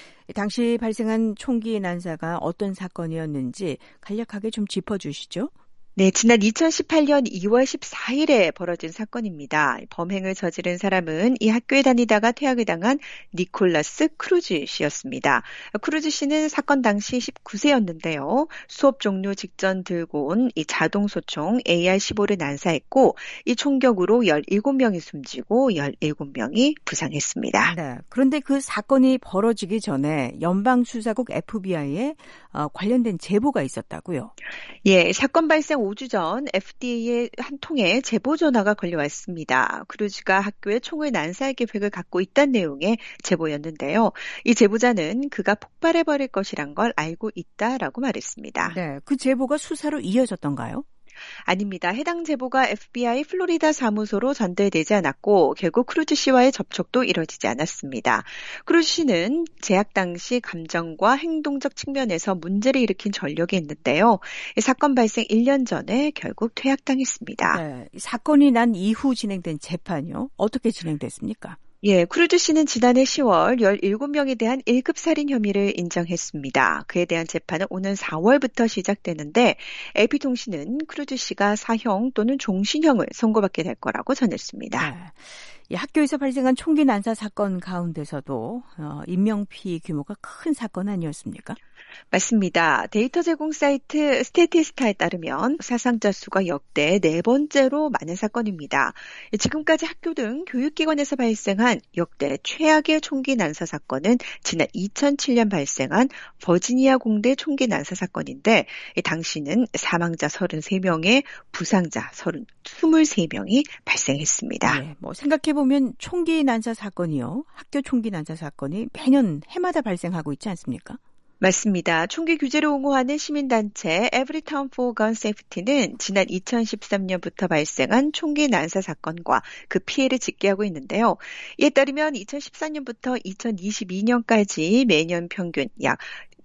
당시 발생한 총기 난사가 어떤 사건이었는지 간략하게 좀 짚어주시죠. 네, 지난 이천십팔 년 이월 십사일에 벌어진 사건입니다. 범행을 저지른 사람은 이 학교에 다니다가 퇴학을 당한 니콜라스 크루즈 씨였습니다. 크루즈 씨는 사건 당시 십구 세였는데요. 수업 종료 직전 들고 온 이 자동소총 에이알 십오를 난사했고 이 총격으로 열일곱 명이 숨지고 열일곱 명이 부상했습니다. 네, 그런데 그 사건이 벌어지기 전에 연방수사국 에프비아이에 어, 관련된 제보가 있었다고요? 예, 사건 발생 오 주 전 에프디에이에 한 통의 제보 전화가 걸려왔습니다. 크루즈가 학교에 총을 난사할 계획을 갖고 있다는 내용의 제보였는데요. 이 제보자는 그가 폭발해버릴 것이란 걸 알고 있다라고 말했습니다. 네, 그 제보가 수사로 이어졌던가요? 아닙니다. 해당 제보가 에프비아이 플로리다 사무소로 전달되지 않았고 결국 크루즈 씨와의 접촉도 이뤄지지 않았습니다. 크루즈 씨는 재학 당시 감정과 행동적 측면에서 문제를 일으킨 전력이 있는데요. 사건 발생 일 년 전에 결국 퇴학당했습니다. 네, 사건이 난 이후 진행된 재판이요. 어떻게 진행됐습니까? 예, 크루즈 씨는 지난해 시월 열일곱 명에 대한 일 급 살인 혐의를 인정했습니다. 그에 대한 재판은 오는 사월부터 시작되는데 에이피통신은 크루즈 씨가 사형 또는 종신형을 선고받게 될 거라고 전했습니다. 네. 이 학교에서 발생한 총기 난사 사건 가운데서도 어, 인명피 규모가 큰 사건 아니었습니까? 맞습니다. 데이터 제공 사이트 스태티스타에 따르면 사상자 수가 역대 네 번째로 많은 사건입니다. 지금까지 학교 등 교육기관에서 발생한 역대 최악의 총기 난사 사건은 지난 이천칠 년 발생한 버지니아 공대 총기 난사 사건인데 당시는 사망자 서른세 명에 부상자 이십삼 명이 발생했습니다. 네, 뭐 생각해보면 총기 난사 사건이요. 학교 총기 난사 사건이 매년 해마다 발생하고 있지 않습니까? 맞습니다. 총기 규제를 옹호하는 시민단체 Everytown for Gun Safety는 지난 이천십삼 년부터 발생한 총기 난사 사건과 그 피해를 집계하고 있는데요. 이에 따르면 이천십사 년부터 이천이십이 년까지 매년 평균 약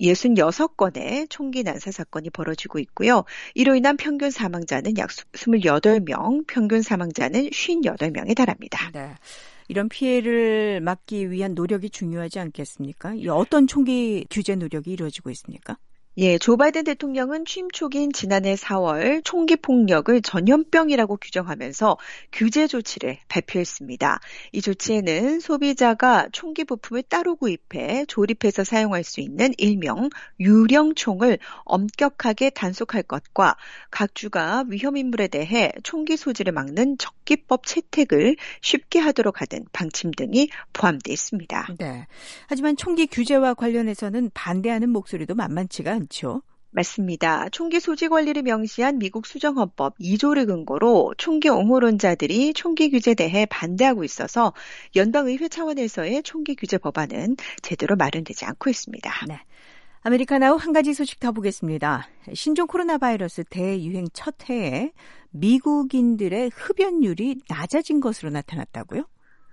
육십육 건의 총기 난사 사건이 벌어지고 있고요. 이로 인한 평균 사망자는 약 이십팔 명, 평균 사망자는 오십팔 명에 달합니다. 네. 이런 피해를 막기 위한 노력이 중요하지 않겠습니까? 어떤 총기 규제 노력이 이루어지고 있습니까? 예, 조 바이든 대통령은 취임 초기인 지난해 사월 총기 폭력을 전염병이라고 규정하면서 규제 조치를 발표했습니다. 이 조치에는 소비자가 총기 부품을 따로 구입해 조립해서 사용할 수 있는 일명 유령총을 엄격하게 단속할 것과 각 주가 위험 인물에 대해 총기 소지를 막는 적기법 채택을 쉽게 하도록 하는 방침 등이 포함되어 있습니다. 네. 하지만 총기 규제와 관련해서는 반대하는 목소리도 만만치가 않죠. 맞습니다. 총기 소지 권리를 명시한 미국 수정헌법 이 조를 근거로 총기 옹호론자들이 총기 규제에 대해 반대하고 있어서 연방의회 차원에서의 총기 규제 법안은 제대로 마련되지 않고 있습니다. 네. 아메리카나우 한 가지 소식 더 보겠습니다. 신종 코로나 바이러스 대유행 첫 해에 미국인들의 흡연율이 낮아진 것으로 나타났다고요?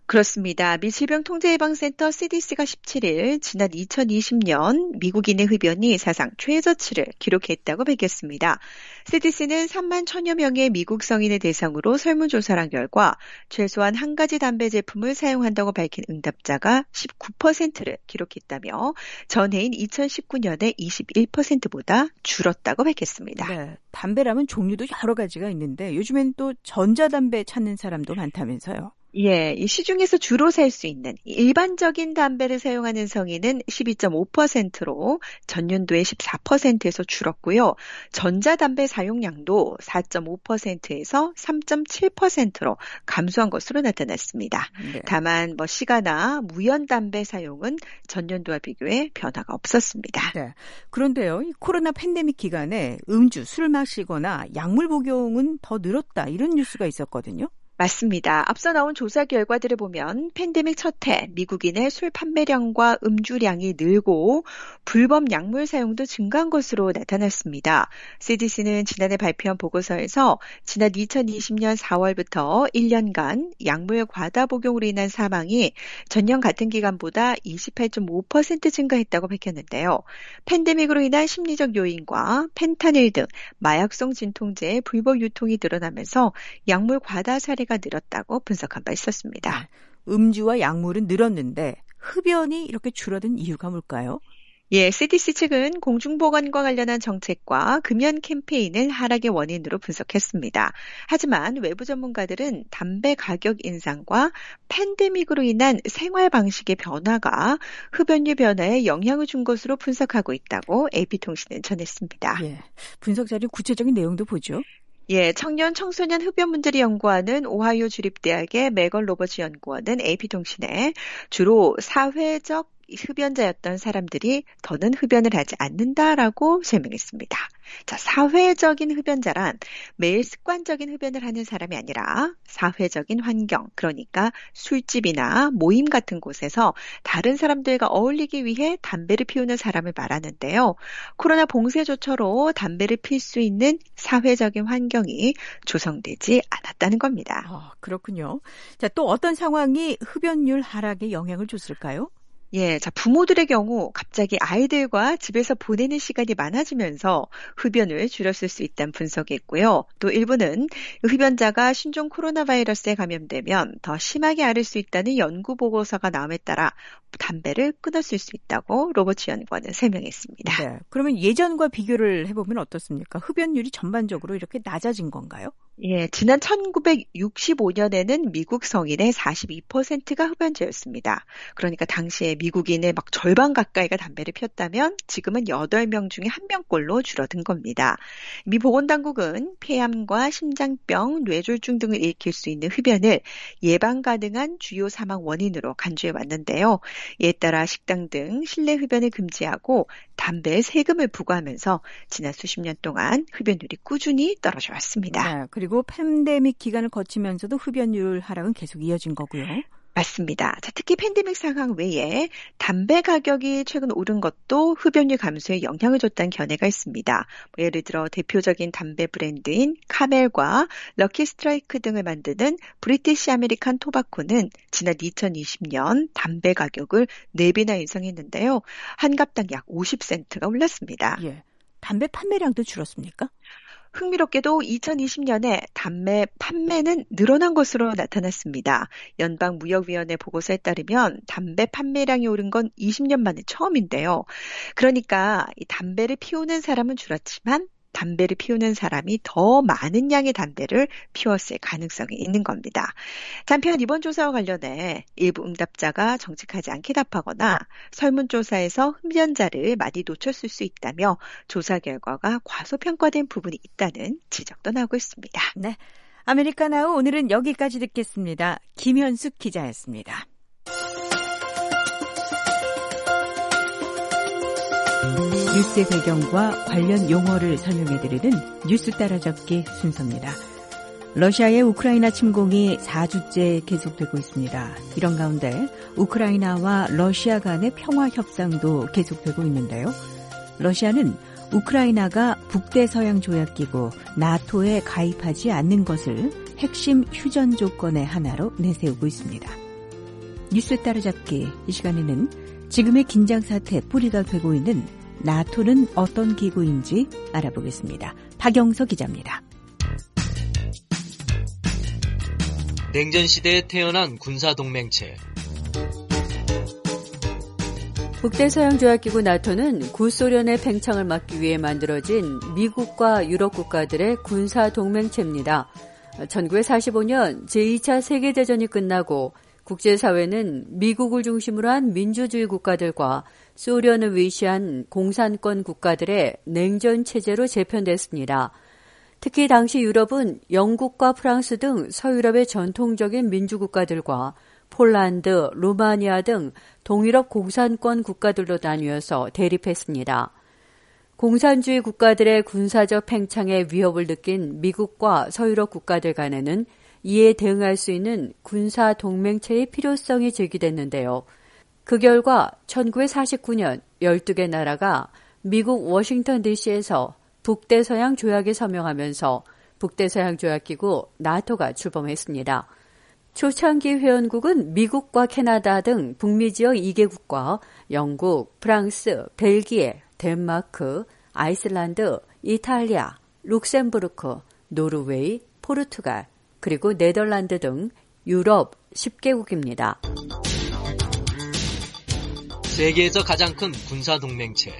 그렇습니다. 미 질병통제예방센터 씨디씨가 십칠 일 지난 이천이십 년 미국인의 흡연이 사상 최저치를 기록했다고 밝혔습니다. 씨디씨는 삼만 천여 명의 미국 성인을 대상으로 설문조사를 한 결과 최소한 한 가지 담배 제품을 사용한다고 밝힌 응답자가 십구 퍼센트를 기록했다며 전해인 이천십구 년의 이십일 퍼센트보다 줄었다고 밝혔습니다. 네, 담배라면 종류도 여러 가지가 있는데 요즘엔 또 전자담배 찾는 사람도 많다면서요. 예, 이 시중에서 주로 살 수 있는 일반적인 담배를 사용하는 성인은 십이 점 오 퍼센트로 전년도의 십사 퍼센트에서 줄었고요. 전자담배 사용량도 사 점 오 퍼센트에서 삼 점 칠 퍼센트로 감소한 것으로 나타났습니다. 네. 다만 뭐 시가나 무연담배 사용은 전년도와 비교해 변화가 없었습니다. 네. 그런데요, 이 코로나 팬데믹 기간에 음주, 술 마시거나 약물 복용은 더 늘었다 이런 뉴스가 있었거든요. 맞습니다. 앞서 나온 조사 결과들을 보면 팬데믹 첫 해 미국인의 술 판매량과 음주량이 늘고 불법 약물 사용도 증가한 것으로 나타났습니다. 씨디씨는 지난해 발표한 보고서에서 지난 이천이십 년 사월부터 일 년간 약물 과다 복용으로 인한 사망이 전년 같은 기간보다 이십팔 점 오 퍼센트 증가했다고 밝혔는데요. 팬데믹으로 인한 심리적 요인과 펜타닐 등 마약성 진통제의 불법 유통이 늘어나면서 약물 과다 사례가 늘었다고 분석한 바 있었습니다. 음주와 약물은 늘었는데 흡연이 이렇게 줄어든 이유가 뭘까요? 예, 씨디씨 측은 공중보건과 관련한 정책과 금연 캠페인을 하락의 원인으로 분석했습니다. 하지만 외부 전문가들은 담배 가격 인상과 팬데믹으로 인한 생활 방식의 변화가 흡연율 변화에 영향을 준 것으로 분석하고 있다고 에이피통신은 전했습니다. 예, 분석 자료 구체적인 내용도 보죠. 예, 청년 청소년 흡연 문제를 연구하는 오하이오 주립대학의 메건 로버츠 연구원은 에이피통신에 주로 사회적 흡연자였던 사람들이 더는 흡연을 하지 않는다라고 설명했습니다. 자, 사회적인 흡연자란 매일 습관적인 흡연을 하는 사람이 아니라 사회적인 환경, 그러니까 술집이나 모임 같은 곳에서 다른 사람들과 어울리기 위해 담배를 피우는 사람을 말하는데요. 코로나 봉쇄조처로 담배를 필 수 있는 사회적인 환경이 조성되지 않았다는 겁니다. 아, 그렇군요. 자, 또 어떤 상황이 흡연율 하락에 영향을 줬을까요? 예, 자, 부모들의 경우 갑자기 아이들과 집에서 보내는 시간이 많아지면서 흡연을 줄였을 수 있다는 분석이 있고요. 또 일부는 흡연자가 신종 코로나 바이러스에 감염되면 더 심하게 앓을 수 있다는 연구 보고서가 나옴에 따라 담배를 끊었을 수 있다고 로버츠 연구원은 설명했습니다. 네, 그러면 예전과 비교를 해보면 어떻습니까? 흡연율이 전반적으로 이렇게 낮아진 건가요? 예, 지난 천구백육십오 년에는 미국 성인의 사십이 퍼센트가 흡연자였습니다. 그러니까 당시에 미국인의 막 절반 가까이가 담배를 피웠다면 지금은 여덟 명 중에 한 명꼴로 줄어든 겁니다. 미 보건당국은 폐암과 심장병, 뇌졸중 등을 일으킬 수 있는 흡연을 예방 가능한 주요 사망 원인으로 간주해 왔는데요. 이에 따라 식당 등 실내 흡연을 금지하고 담배에 세금을 부과하면서 지난 수십 년 동안 흡연율이 꾸준히 떨어져 왔습니다. 네, 그리고 팬데믹 기간을 거치면서도 흡연율 하락은 계속 이어진 거고요. 맞습니다. 자, 특히 팬데믹 상황 외에 담배 가격이 최근 오른 것도 흡연율 감소에 영향을 줬다는 견해가 있습니다. 뭐 예를 들어 대표적인 담배 브랜드인 카멜과 럭키 스트라이크 등을 만드는 브리티시 아메리칸 토바코는 지난 이천이십 년 담배 가격을 네 배나 인상했는데요. 한 갑당 약 오십 센트가 올랐습니다. 예, 담배 판매량도 줄었습니까? 흥미롭게도 이천이십 년에 담배 판매는 늘어난 것으로 나타났습니다. 연방무역위원회 보고서에 따르면 담배 판매량이 오른 건 이십 년 만에 처음인데요. 그러니까 이 담배를 피우는 사람은 줄었지만 담배를 피우는 사람이 더 많은 양의 담배를 피웠을 가능성이 있는 겁니다. 한편 이번 조사와 관련해 일부 응답자가 정직하지 않게 답하거나 설문조사에서 흡연자를 많이 놓쳤을 수 있다며 조사 결과가 과소평가된 부분이 있다는 지적도 나오고 있습니다. 네, 아메리카나우 오늘은 여기까지 듣겠습니다. 김현숙 기자였습니다. 뉴스의 배경과 관련 용어를 설명해드리는 뉴스 따라잡기 순서입니다. 러시아의 우크라이나 침공이 사 주째 계속되고 있습니다. 이런 가운데 우크라이나와 러시아 간의 평화 협상도 계속되고 있는데요. 러시아는 우크라이나가 북대서양 조약기구 나토에 가입하지 않는 것을 핵심 휴전 조건의 하나로 내세우고 있습니다. 뉴스 따라잡기 이 시간에는 지금의 긴장 사태 뿌리가 되고 있는 나토는 어떤 기구인지 알아보겠습니다. 박영서 기자입니다. 냉전 시대에 태어난 군사동맹체. 북대서양조약기구 나토는 구소련의 팽창을 막기 위해 만들어진 미국과 유럽 국가들의 군사동맹체입니다. 천구백사십오 년 제이 차 세계대전이 끝나고 국제사회는 미국을 중심으로 한 민주주의 국가들과 소련을 위시한 공산권 국가들의 냉전 체제로 재편됐습니다. 특히 당시 유럽은 영국과 프랑스 등 서유럽의 전통적인 민주국가들과 폴란드, 루마니아 등 동유럽 공산권 국가들로 나뉘어서 대립했습니다. 공산주의 국가들의 군사적 팽창에 위협을 느낀 미국과 서유럽 국가들 간에는 이에 대응할 수 있는 군사 동맹체의 필요성이 제기됐는데요. 그 결과 천구백사십구 년 열두 개 나라가 미국 워싱턴 디씨에서 북대서양 조약에 서명하면서 북대서양 조약기구 나토가 출범했습니다. 초창기 회원국은 미국과 캐나다 등 북미 지역 두 개국과 영국, 프랑스, 벨기에, 덴마크, 아이슬란드, 이탈리아, 룩셈부르크, 노르웨이, 포르투갈, 그리고 네덜란드 등 유럽 십 개국입니다. 세계에서 가장 큰 군사동맹체.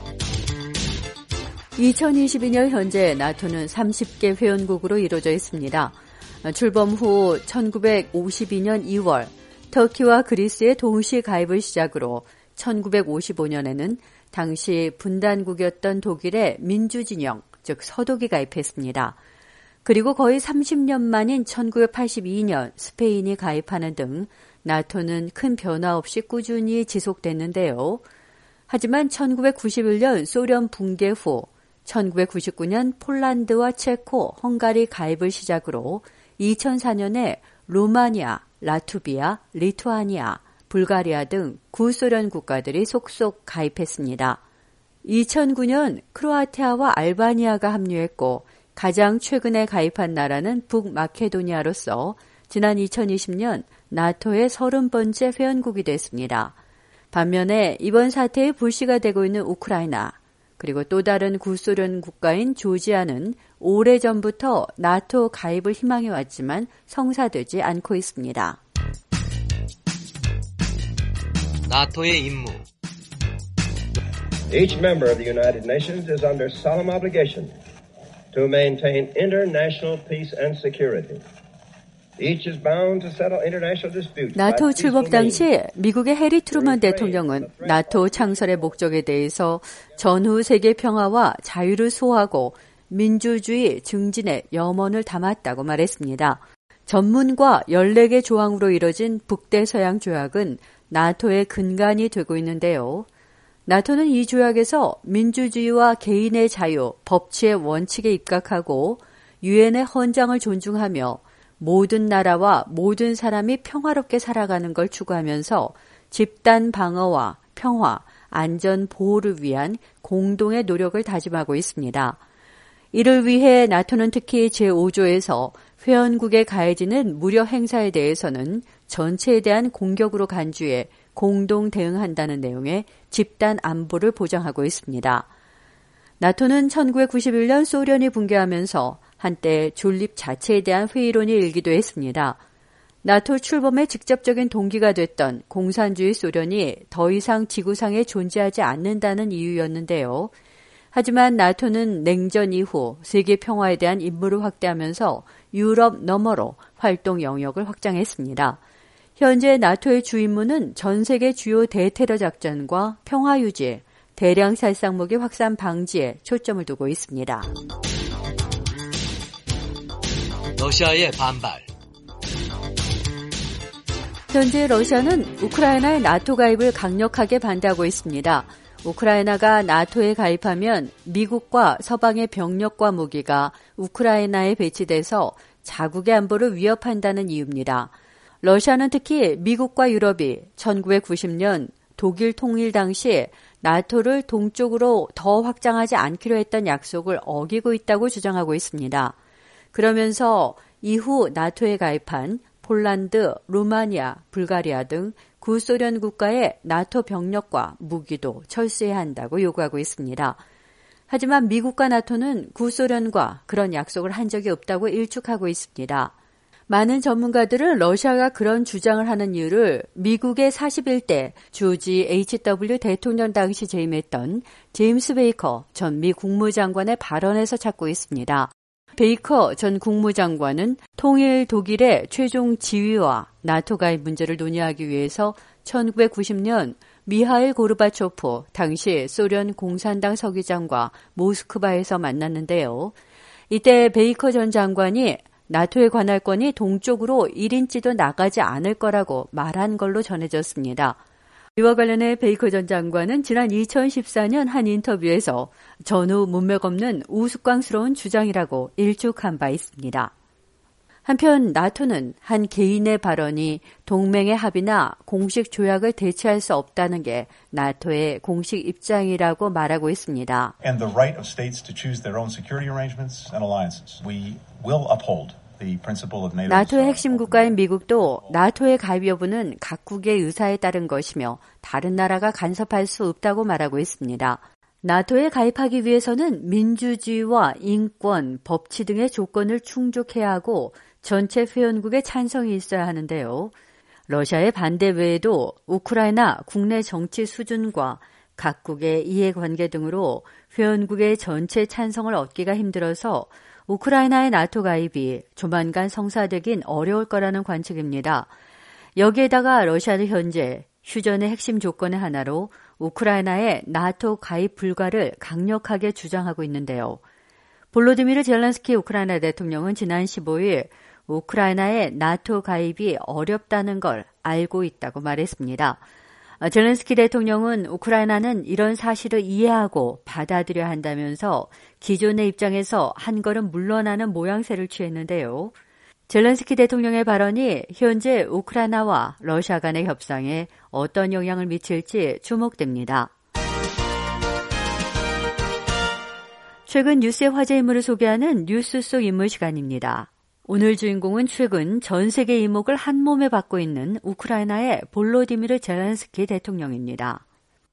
이천이십이 년 현재 나토는 서른 개 회원국으로 이루어져 있습니다. 출범 후 천구백오십이 년 이월 터키와 그리스의 동시 가입을 시작으로 천구백오십오 년에는 당시 분단국이었던 독일의 민주진영, 즉 서독이 가입했습니다. 그리고 거의 삼십 년 만인 천구백팔십이 년 스페인이 가입하는 등 나토는 큰 변화 없이 꾸준히 지속됐는데요. 하지만 천구백구십일 년 소련 붕괴 후 천구백구십구 년 폴란드와 체코, 헝가리 가입을 시작으로 이천사 년에 루마니아, 라투비아, 리투아니아, 불가리아 등 구소련 국가들이 속속 가입했습니다. 이천구 년 크로아티아와 알바니아가 합류했고 가장 최근에 가입한 나라는 북마케도니아로서 지난 이천이십 년 나토의 서른 번째 회원국이 됐습니다. 반면에 이번 사태의 불씨가 되고 있는 우크라이나, 그리고 또 다른 구소련 국가인 조지아는 오래전부터 나토 가입을 희망해왔지만 성사되지 않고 있습니다. 나토의 임무. Each member of the United Nations is under solemn obligation to maintain international peace and security. Each is bound to settle international disputes. 나토 출범 당시 미국의 해리 트루먼 대통령은 나토 창설의 목적에 대해서 전후 세계 평화와 자유를 소화하고 민주주의 증진에 염원을 담았다고 말했습니다. 전문과 열네 개 조항으로 이뤄진 북대서양 조약은 나토의 근간이 되고 있는데요. 나토는 이 조약에서 민주주의와 개인의 자유, 법치의 원칙에 입각하고 유엔의 헌장을 존중하며 모든 나라와 모든 사람이 평화롭게 살아가는 걸 추구하면서 집단 방어와 평화, 안전 보호를 위한 공동의 노력을 다짐하고 있습니다. 이를 위해 나토는 특히 제오 조에서 회원국에 가해지는 무력 행사에 대해서는 전체에 대한 공격으로 간주해 공동 대응한다는 내용의 집단 안보를 보장하고 있습니다. 나토는 천구백구십일 년 소련이 붕괴하면서 한때 존립 자체에 대한 회의론이 일기도 했습니다. 나토 출범의 직접적인 동기가 됐던 공산주의 소련이 더 이상 지구상에 존재하지 않는다는 이유였는데요. 하지만 나토는 냉전 이후 세계 평화에 대한 임무를 확대하면서 유럽 너머로 활동 영역을 확장했습니다. 현재 나토의 주 임무는 전 세계 주요 대테러 작전과 평화 유지, 대량 살상 무기 확산 방지에 초점을 두고 있습니다. 러시아의 반발. 현재 러시아는 우크라이나의 나토 가입을 강력하게 반대하고 있습니다. 우크라이나가 나토에 가입하면 미국과 서방의 병력과 무기가 우크라이나에 배치돼서 자국의 안보를 위협한다는 이유입니다. 러시아는 특히 미국과 유럽이 천구백구십 년 독일 통일 당시 나토를 동쪽으로 더 확장하지 않기로 했던 약속을 어기고 있다고 주장하고 있습니다. 그러면서 이후 나토에 가입한 폴란드, 루마니아, 불가리아 등 구소련 국가의 나토 병력과 무기도 철수해야 한다고 요구하고 있습니다. 하지만 미국과 나토는 구소련과 그런 약속을 한 적이 없다고 일축하고 있습니다. 많은 전문가들은 러시아가 그런 주장을 하는 이유를 미국의 사십일 대 조지 에이치 더블유 대통령 당시 재임했던 제임스 베이커 전 미 국무장관의 발언에서 찾고 있습니다. 베이커 전 국무장관은 통일 독일의 최종 지위와 나토 가입 문제를 논의하기 위해서 천구백구십 년 미하일 고르바초프 당시 소련 공산당 서기장과 모스크바에서 만났는데요. 이때 베이커 전 장관이 나토의 관할권이 동쪽으로 일 인치도 나가지 않을 거라고 말한 걸로 전해졌습니다. 이와 관련해 베이커 전 장관은 지난 이천십사 년 한 인터뷰에서 전후 문맥 없는 우스꽝스러운 주장이라고 일축한 바 있습니다. 한편 나토는 한 개인의 발언이 동맹의 합의나 공식 조약을 대체할 수 없다는 게 나토의 공식 입장이라고 말하고 있습니다. And the right of states to choose their own security arrangements and alliances. We will uphold. 나토의 핵심 국가인 미국도 나토의 가입 여부는 각국의 의사에 따른 것이며 다른 나라가 간섭할 수 없다고 말하고 있습니다. 나토에 가입하기 위해서는 민주주의와 인권, 법치 등의 조건을 충족해야 하고 전체 회원국의 찬성이 있어야 하는데요. 러시아의 반대 외에도 우크라이나 국내 정치 수준과 각국의 이해관계 등으로 회원국의 전체 찬성을 얻기가 힘들어서 우크라이나의 나토 가입이 조만간 성사되긴 어려울 거라는 관측입니다. 여기에다가 러시아는 현재 휴전의 핵심 조건의 하나로 우크라이나의 나토 가입 불가를 강력하게 주장하고 있는데요. 볼로디미르 젤렌스키 우크라이나 대통령은 지난 십오 일 우크라이나의 나토 가입이 어렵다는 걸 알고 있다고 말했습니다. 젤렌스키 대통령은 우크라이나는 이런 사실을 이해하고 받아들여야 한다면서 기존의 입장에서 한 걸음 물러나는 모양새를 취했는데요. 젤렌스키 대통령의 발언이 현재 우크라이나와 러시아 간의 협상에 어떤 영향을 미칠지 주목됩니다. 최근 뉴스의 화제 인물을 소개하는 뉴스 속 인물 시간입니다. 오늘 주인공은 최근 전 세계 이목을 한 몸에 받고 있는 우크라이나의 볼로디미르 젤렌스키 대통령입니다.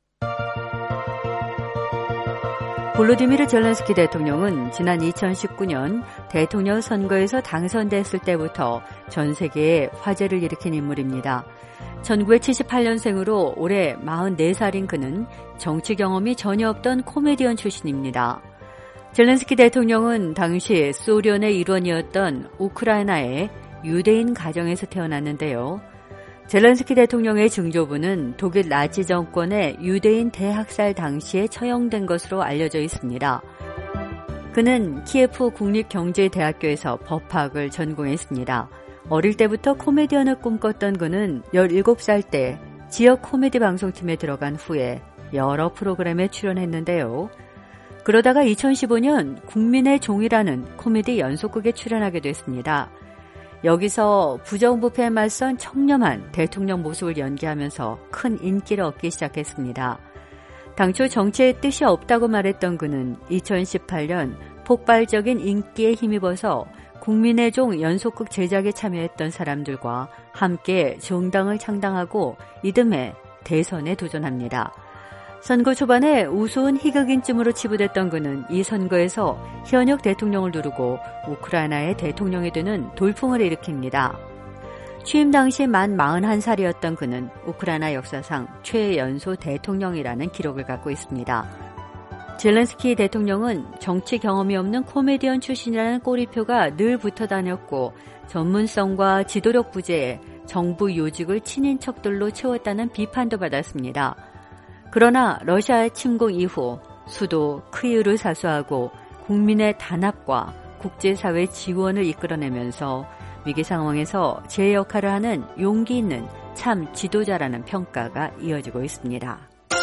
볼로디미르 젤렌스키 대통령은 지난 이천십구 년 대통령 선거에서 당선됐을 때부터 전 세계에 화제를 일으킨 인물입니다. 천구백칠십팔 년생으로 올해 마흔네 살인 그는 정치 경험이 전혀 없던 코미디언 출신입니다. 젤렌스키 대통령은 당시 소련의 일원이었던 우크라이나의 유대인 가정에서 태어났는데요. 젤렌스키 대통령의 증조부는 독일 나치 정권의 유대인 대학살 당시에 처형된 것으로 알려져 있습니다. 그는 키예프 국립경제대학교에서 법학을 전공했습니다. 어릴 때부터 코미디언을 꿈꿨던 그는 열일곱 살 때 지역 코미디 방송팀에 들어간 후에 여러 프로그램에 출연했는데요. 그러다가 이천십오 년 국민의 종이라는 코미디 연속극에 출연하게 됐습니다. 여기서 부정부패에 맞선 청렴한 대통령 모습을 연기하면서 큰 인기를 얻기 시작했습니다. 당초 정치에 뜻이 없다고 말했던 그는 이천십팔 년 폭발적인 인기에 힘입어서 국민의 종 연속극 제작에 참여했던 사람들과 함께 정당을 창당하고 이듬해 대선에 도전합니다. 선거 초반에 우스운 희극인쯤으로 치부됐던 그는 이 선거에서 현역 대통령을 누르고 우크라이나의 대통령이 되는 돌풍을 일으킵니다. 취임 당시 만 마흔한 살이었던 그는 우크라이나 역사상 최연소 대통령이라는 기록을 갖고 있습니다. 젤렌스키 대통령은 정치 경험이 없는 코미디언 출신이라는 꼬리표가 늘 붙어 다녔고 전문성과 지도력 부재에 정부 요직을 친인척들로 채웠다는 비판도 받았습니다. 그러나 러시아의 침공 이후 수도 키이우를 사수하고 국민의 단합과 국제사회 지원을 이끌어내면서 위기 상황에서 제 역할을 하는 용기 있는 참 지도자라는 평가가 이어지고 있습니다.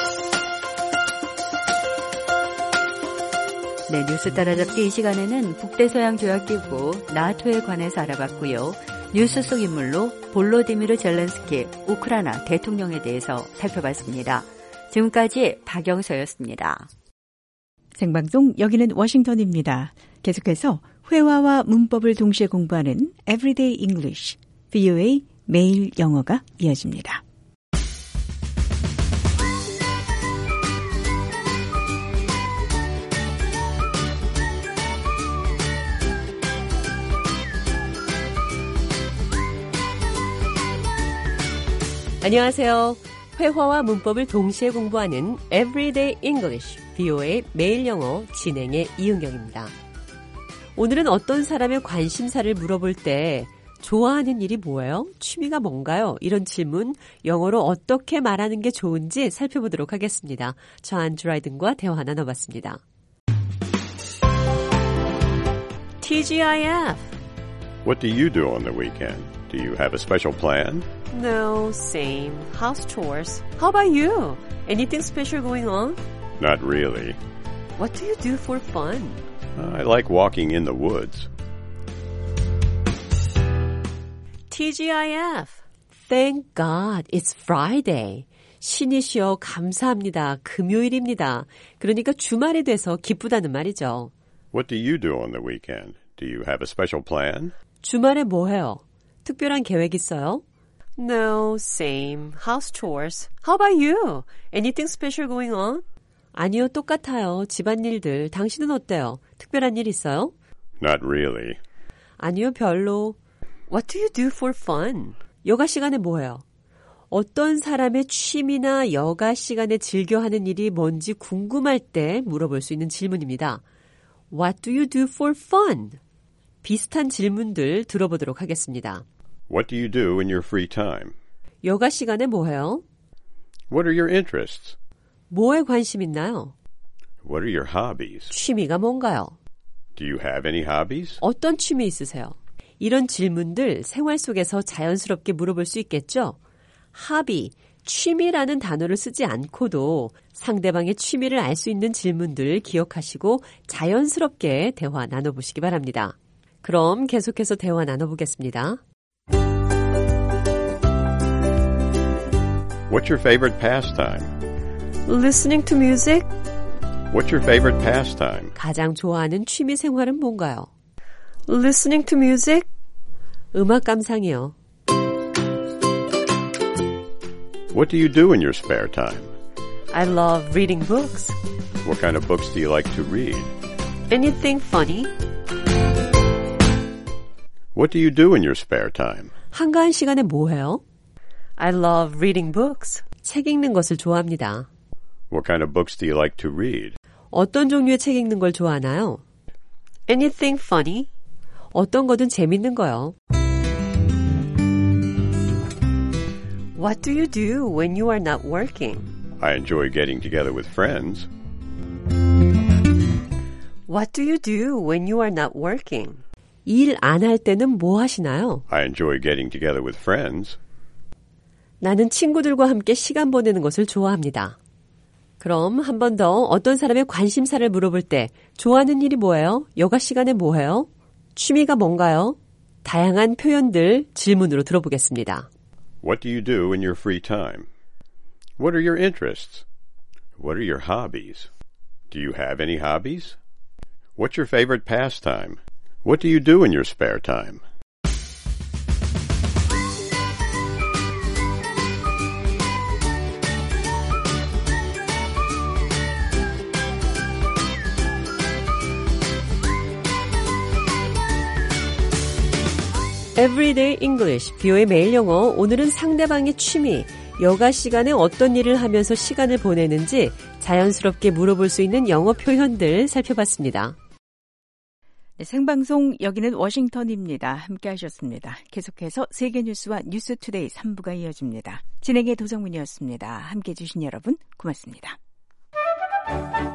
네, 뉴스 따라잡기 이 시간에는 북대서양 조약기구 나토에 관해서 알아봤고요. 뉴스 속 인물로 볼로디미르 젤렌스키 우크라이나 대통령에 대해서 살펴봤습니다. 지금까지 박영서였습니다. 생방송 여기는 워싱턴입니다. 계속해서 회화와 문법을 동시에 공부하는 Everyday English, 브이오에이 매일 영어가 이어집니다. 안녕하세요. 회화와 문법을 동시에 공부하는 Everyday English, 브이오에이 매일 영어 진행의 이은경입니다. 오늘은 어떤 사람의 관심사를 물어볼 때 좋아하는 일이 뭐예요? 취미가 뭔가요? 이런 질문 영어로 어떻게 말하는 게 좋은지 살펴보도록 하겠습니다. 저 안드라이든과 대화 나눠봤습니다. 티지아이에프 What do you do on the weekend? Do you have a special plan? No, same. House chores. How about you? Anything special going on? Not really. What do you do for fun? I like walking in the woods. 티지아이에프. Thank God it's Friday. 신이시여 감사합니다. 금요일입니다. 그러니까 주말이 돼서 기쁘다는 말이죠. What do you do on the weekend? Do you have a special plan? 주말에 뭐 해요? 특별한 계획 있어요? No, same. House chores. How about you? Anything special going on? 아니요, 똑같아요. 집안일들. 당신은 어때요? 특별한 일 있어요? Not really. 아니요, 별로. What do you do for fun? 여가 시간에 뭐 해요? 어떤 사람의 취미나 여가 시간에 즐겨하는 일이 뭔지 궁금할 때 물어볼 수 있는 질문입니다. What do you do for fun? 비슷한 질문들 들어보도록 하겠습니다. What do you do in your free time? 여가 시간에 뭐 해요? What are your interests? 뭐에 관심 있나요? What are your hobbies? 취미가 뭔가요? Do you have any hobbies? 어떤 취미 있으세요? 이런 질문들 생활 속에서 자연스럽게 물어볼 수 있겠죠? hobby, 취미라는 단어를 쓰지 않고도 상대방의 취미를 알 수 있는 질문들 기억하시고 자연스럽게 대화 나눠보시기 바랍니다. 그럼 계속해서 대화 나눠보겠습니다. What's your favorite pastime? Listening to music. What's your favorite pastime? 가장 좋아하는 취미 생활은 뭔가요? Listening to music. 음악 감상이요. What do you do in your spare time? I love reading books. What kind of books do you like to read? Anything funny? What do you do in your spare time? 한가한 시간에 뭐 해요? I love reading books. 책 읽는 것을 좋아합니다. What kind of books do you like to read? 어떤 종류의 책 읽는 걸 좋아하나요? Anything funny? 어떤 거든 재밌는 거요. What do you do when you are not working? I enjoy getting together with friends. What do you do when you are not working? 일 안 할 때는 뭐 하시나요? I enjoy getting together with friends. 나는 친구들과 함께 시간 보내는 것을 좋아합니다. 그럼 한 번 더 어떤 사람의 관심사를 물어볼 때 좋아하는 일이 뭐예요? 여가 시간에 뭐 해요? 취미가 뭔가요? 다양한 표현들 질문으로 들어보겠습니다. What do you do in your free time? What are your interests? What are your hobbies? Do you have any hobbies? What's your favorite pastime? What do you do in your spare time? Everyday English, 비오의 매일 영어. 오늘은 상대방의 취미, 여가 시간에 어떤 일을 하면서 시간을 보내는지 자연스럽게 물어볼 수 있는 영어 표현들 살펴봤습니다. 네, 생방송 여기는 워싱턴입니다. 함께 하셨습니다. 계속해서 세계뉴스와 뉴스투데이 삼 부가 이어집니다. 진행의 도성문이었습니다. 함께 해주신 여러분 고맙습니다.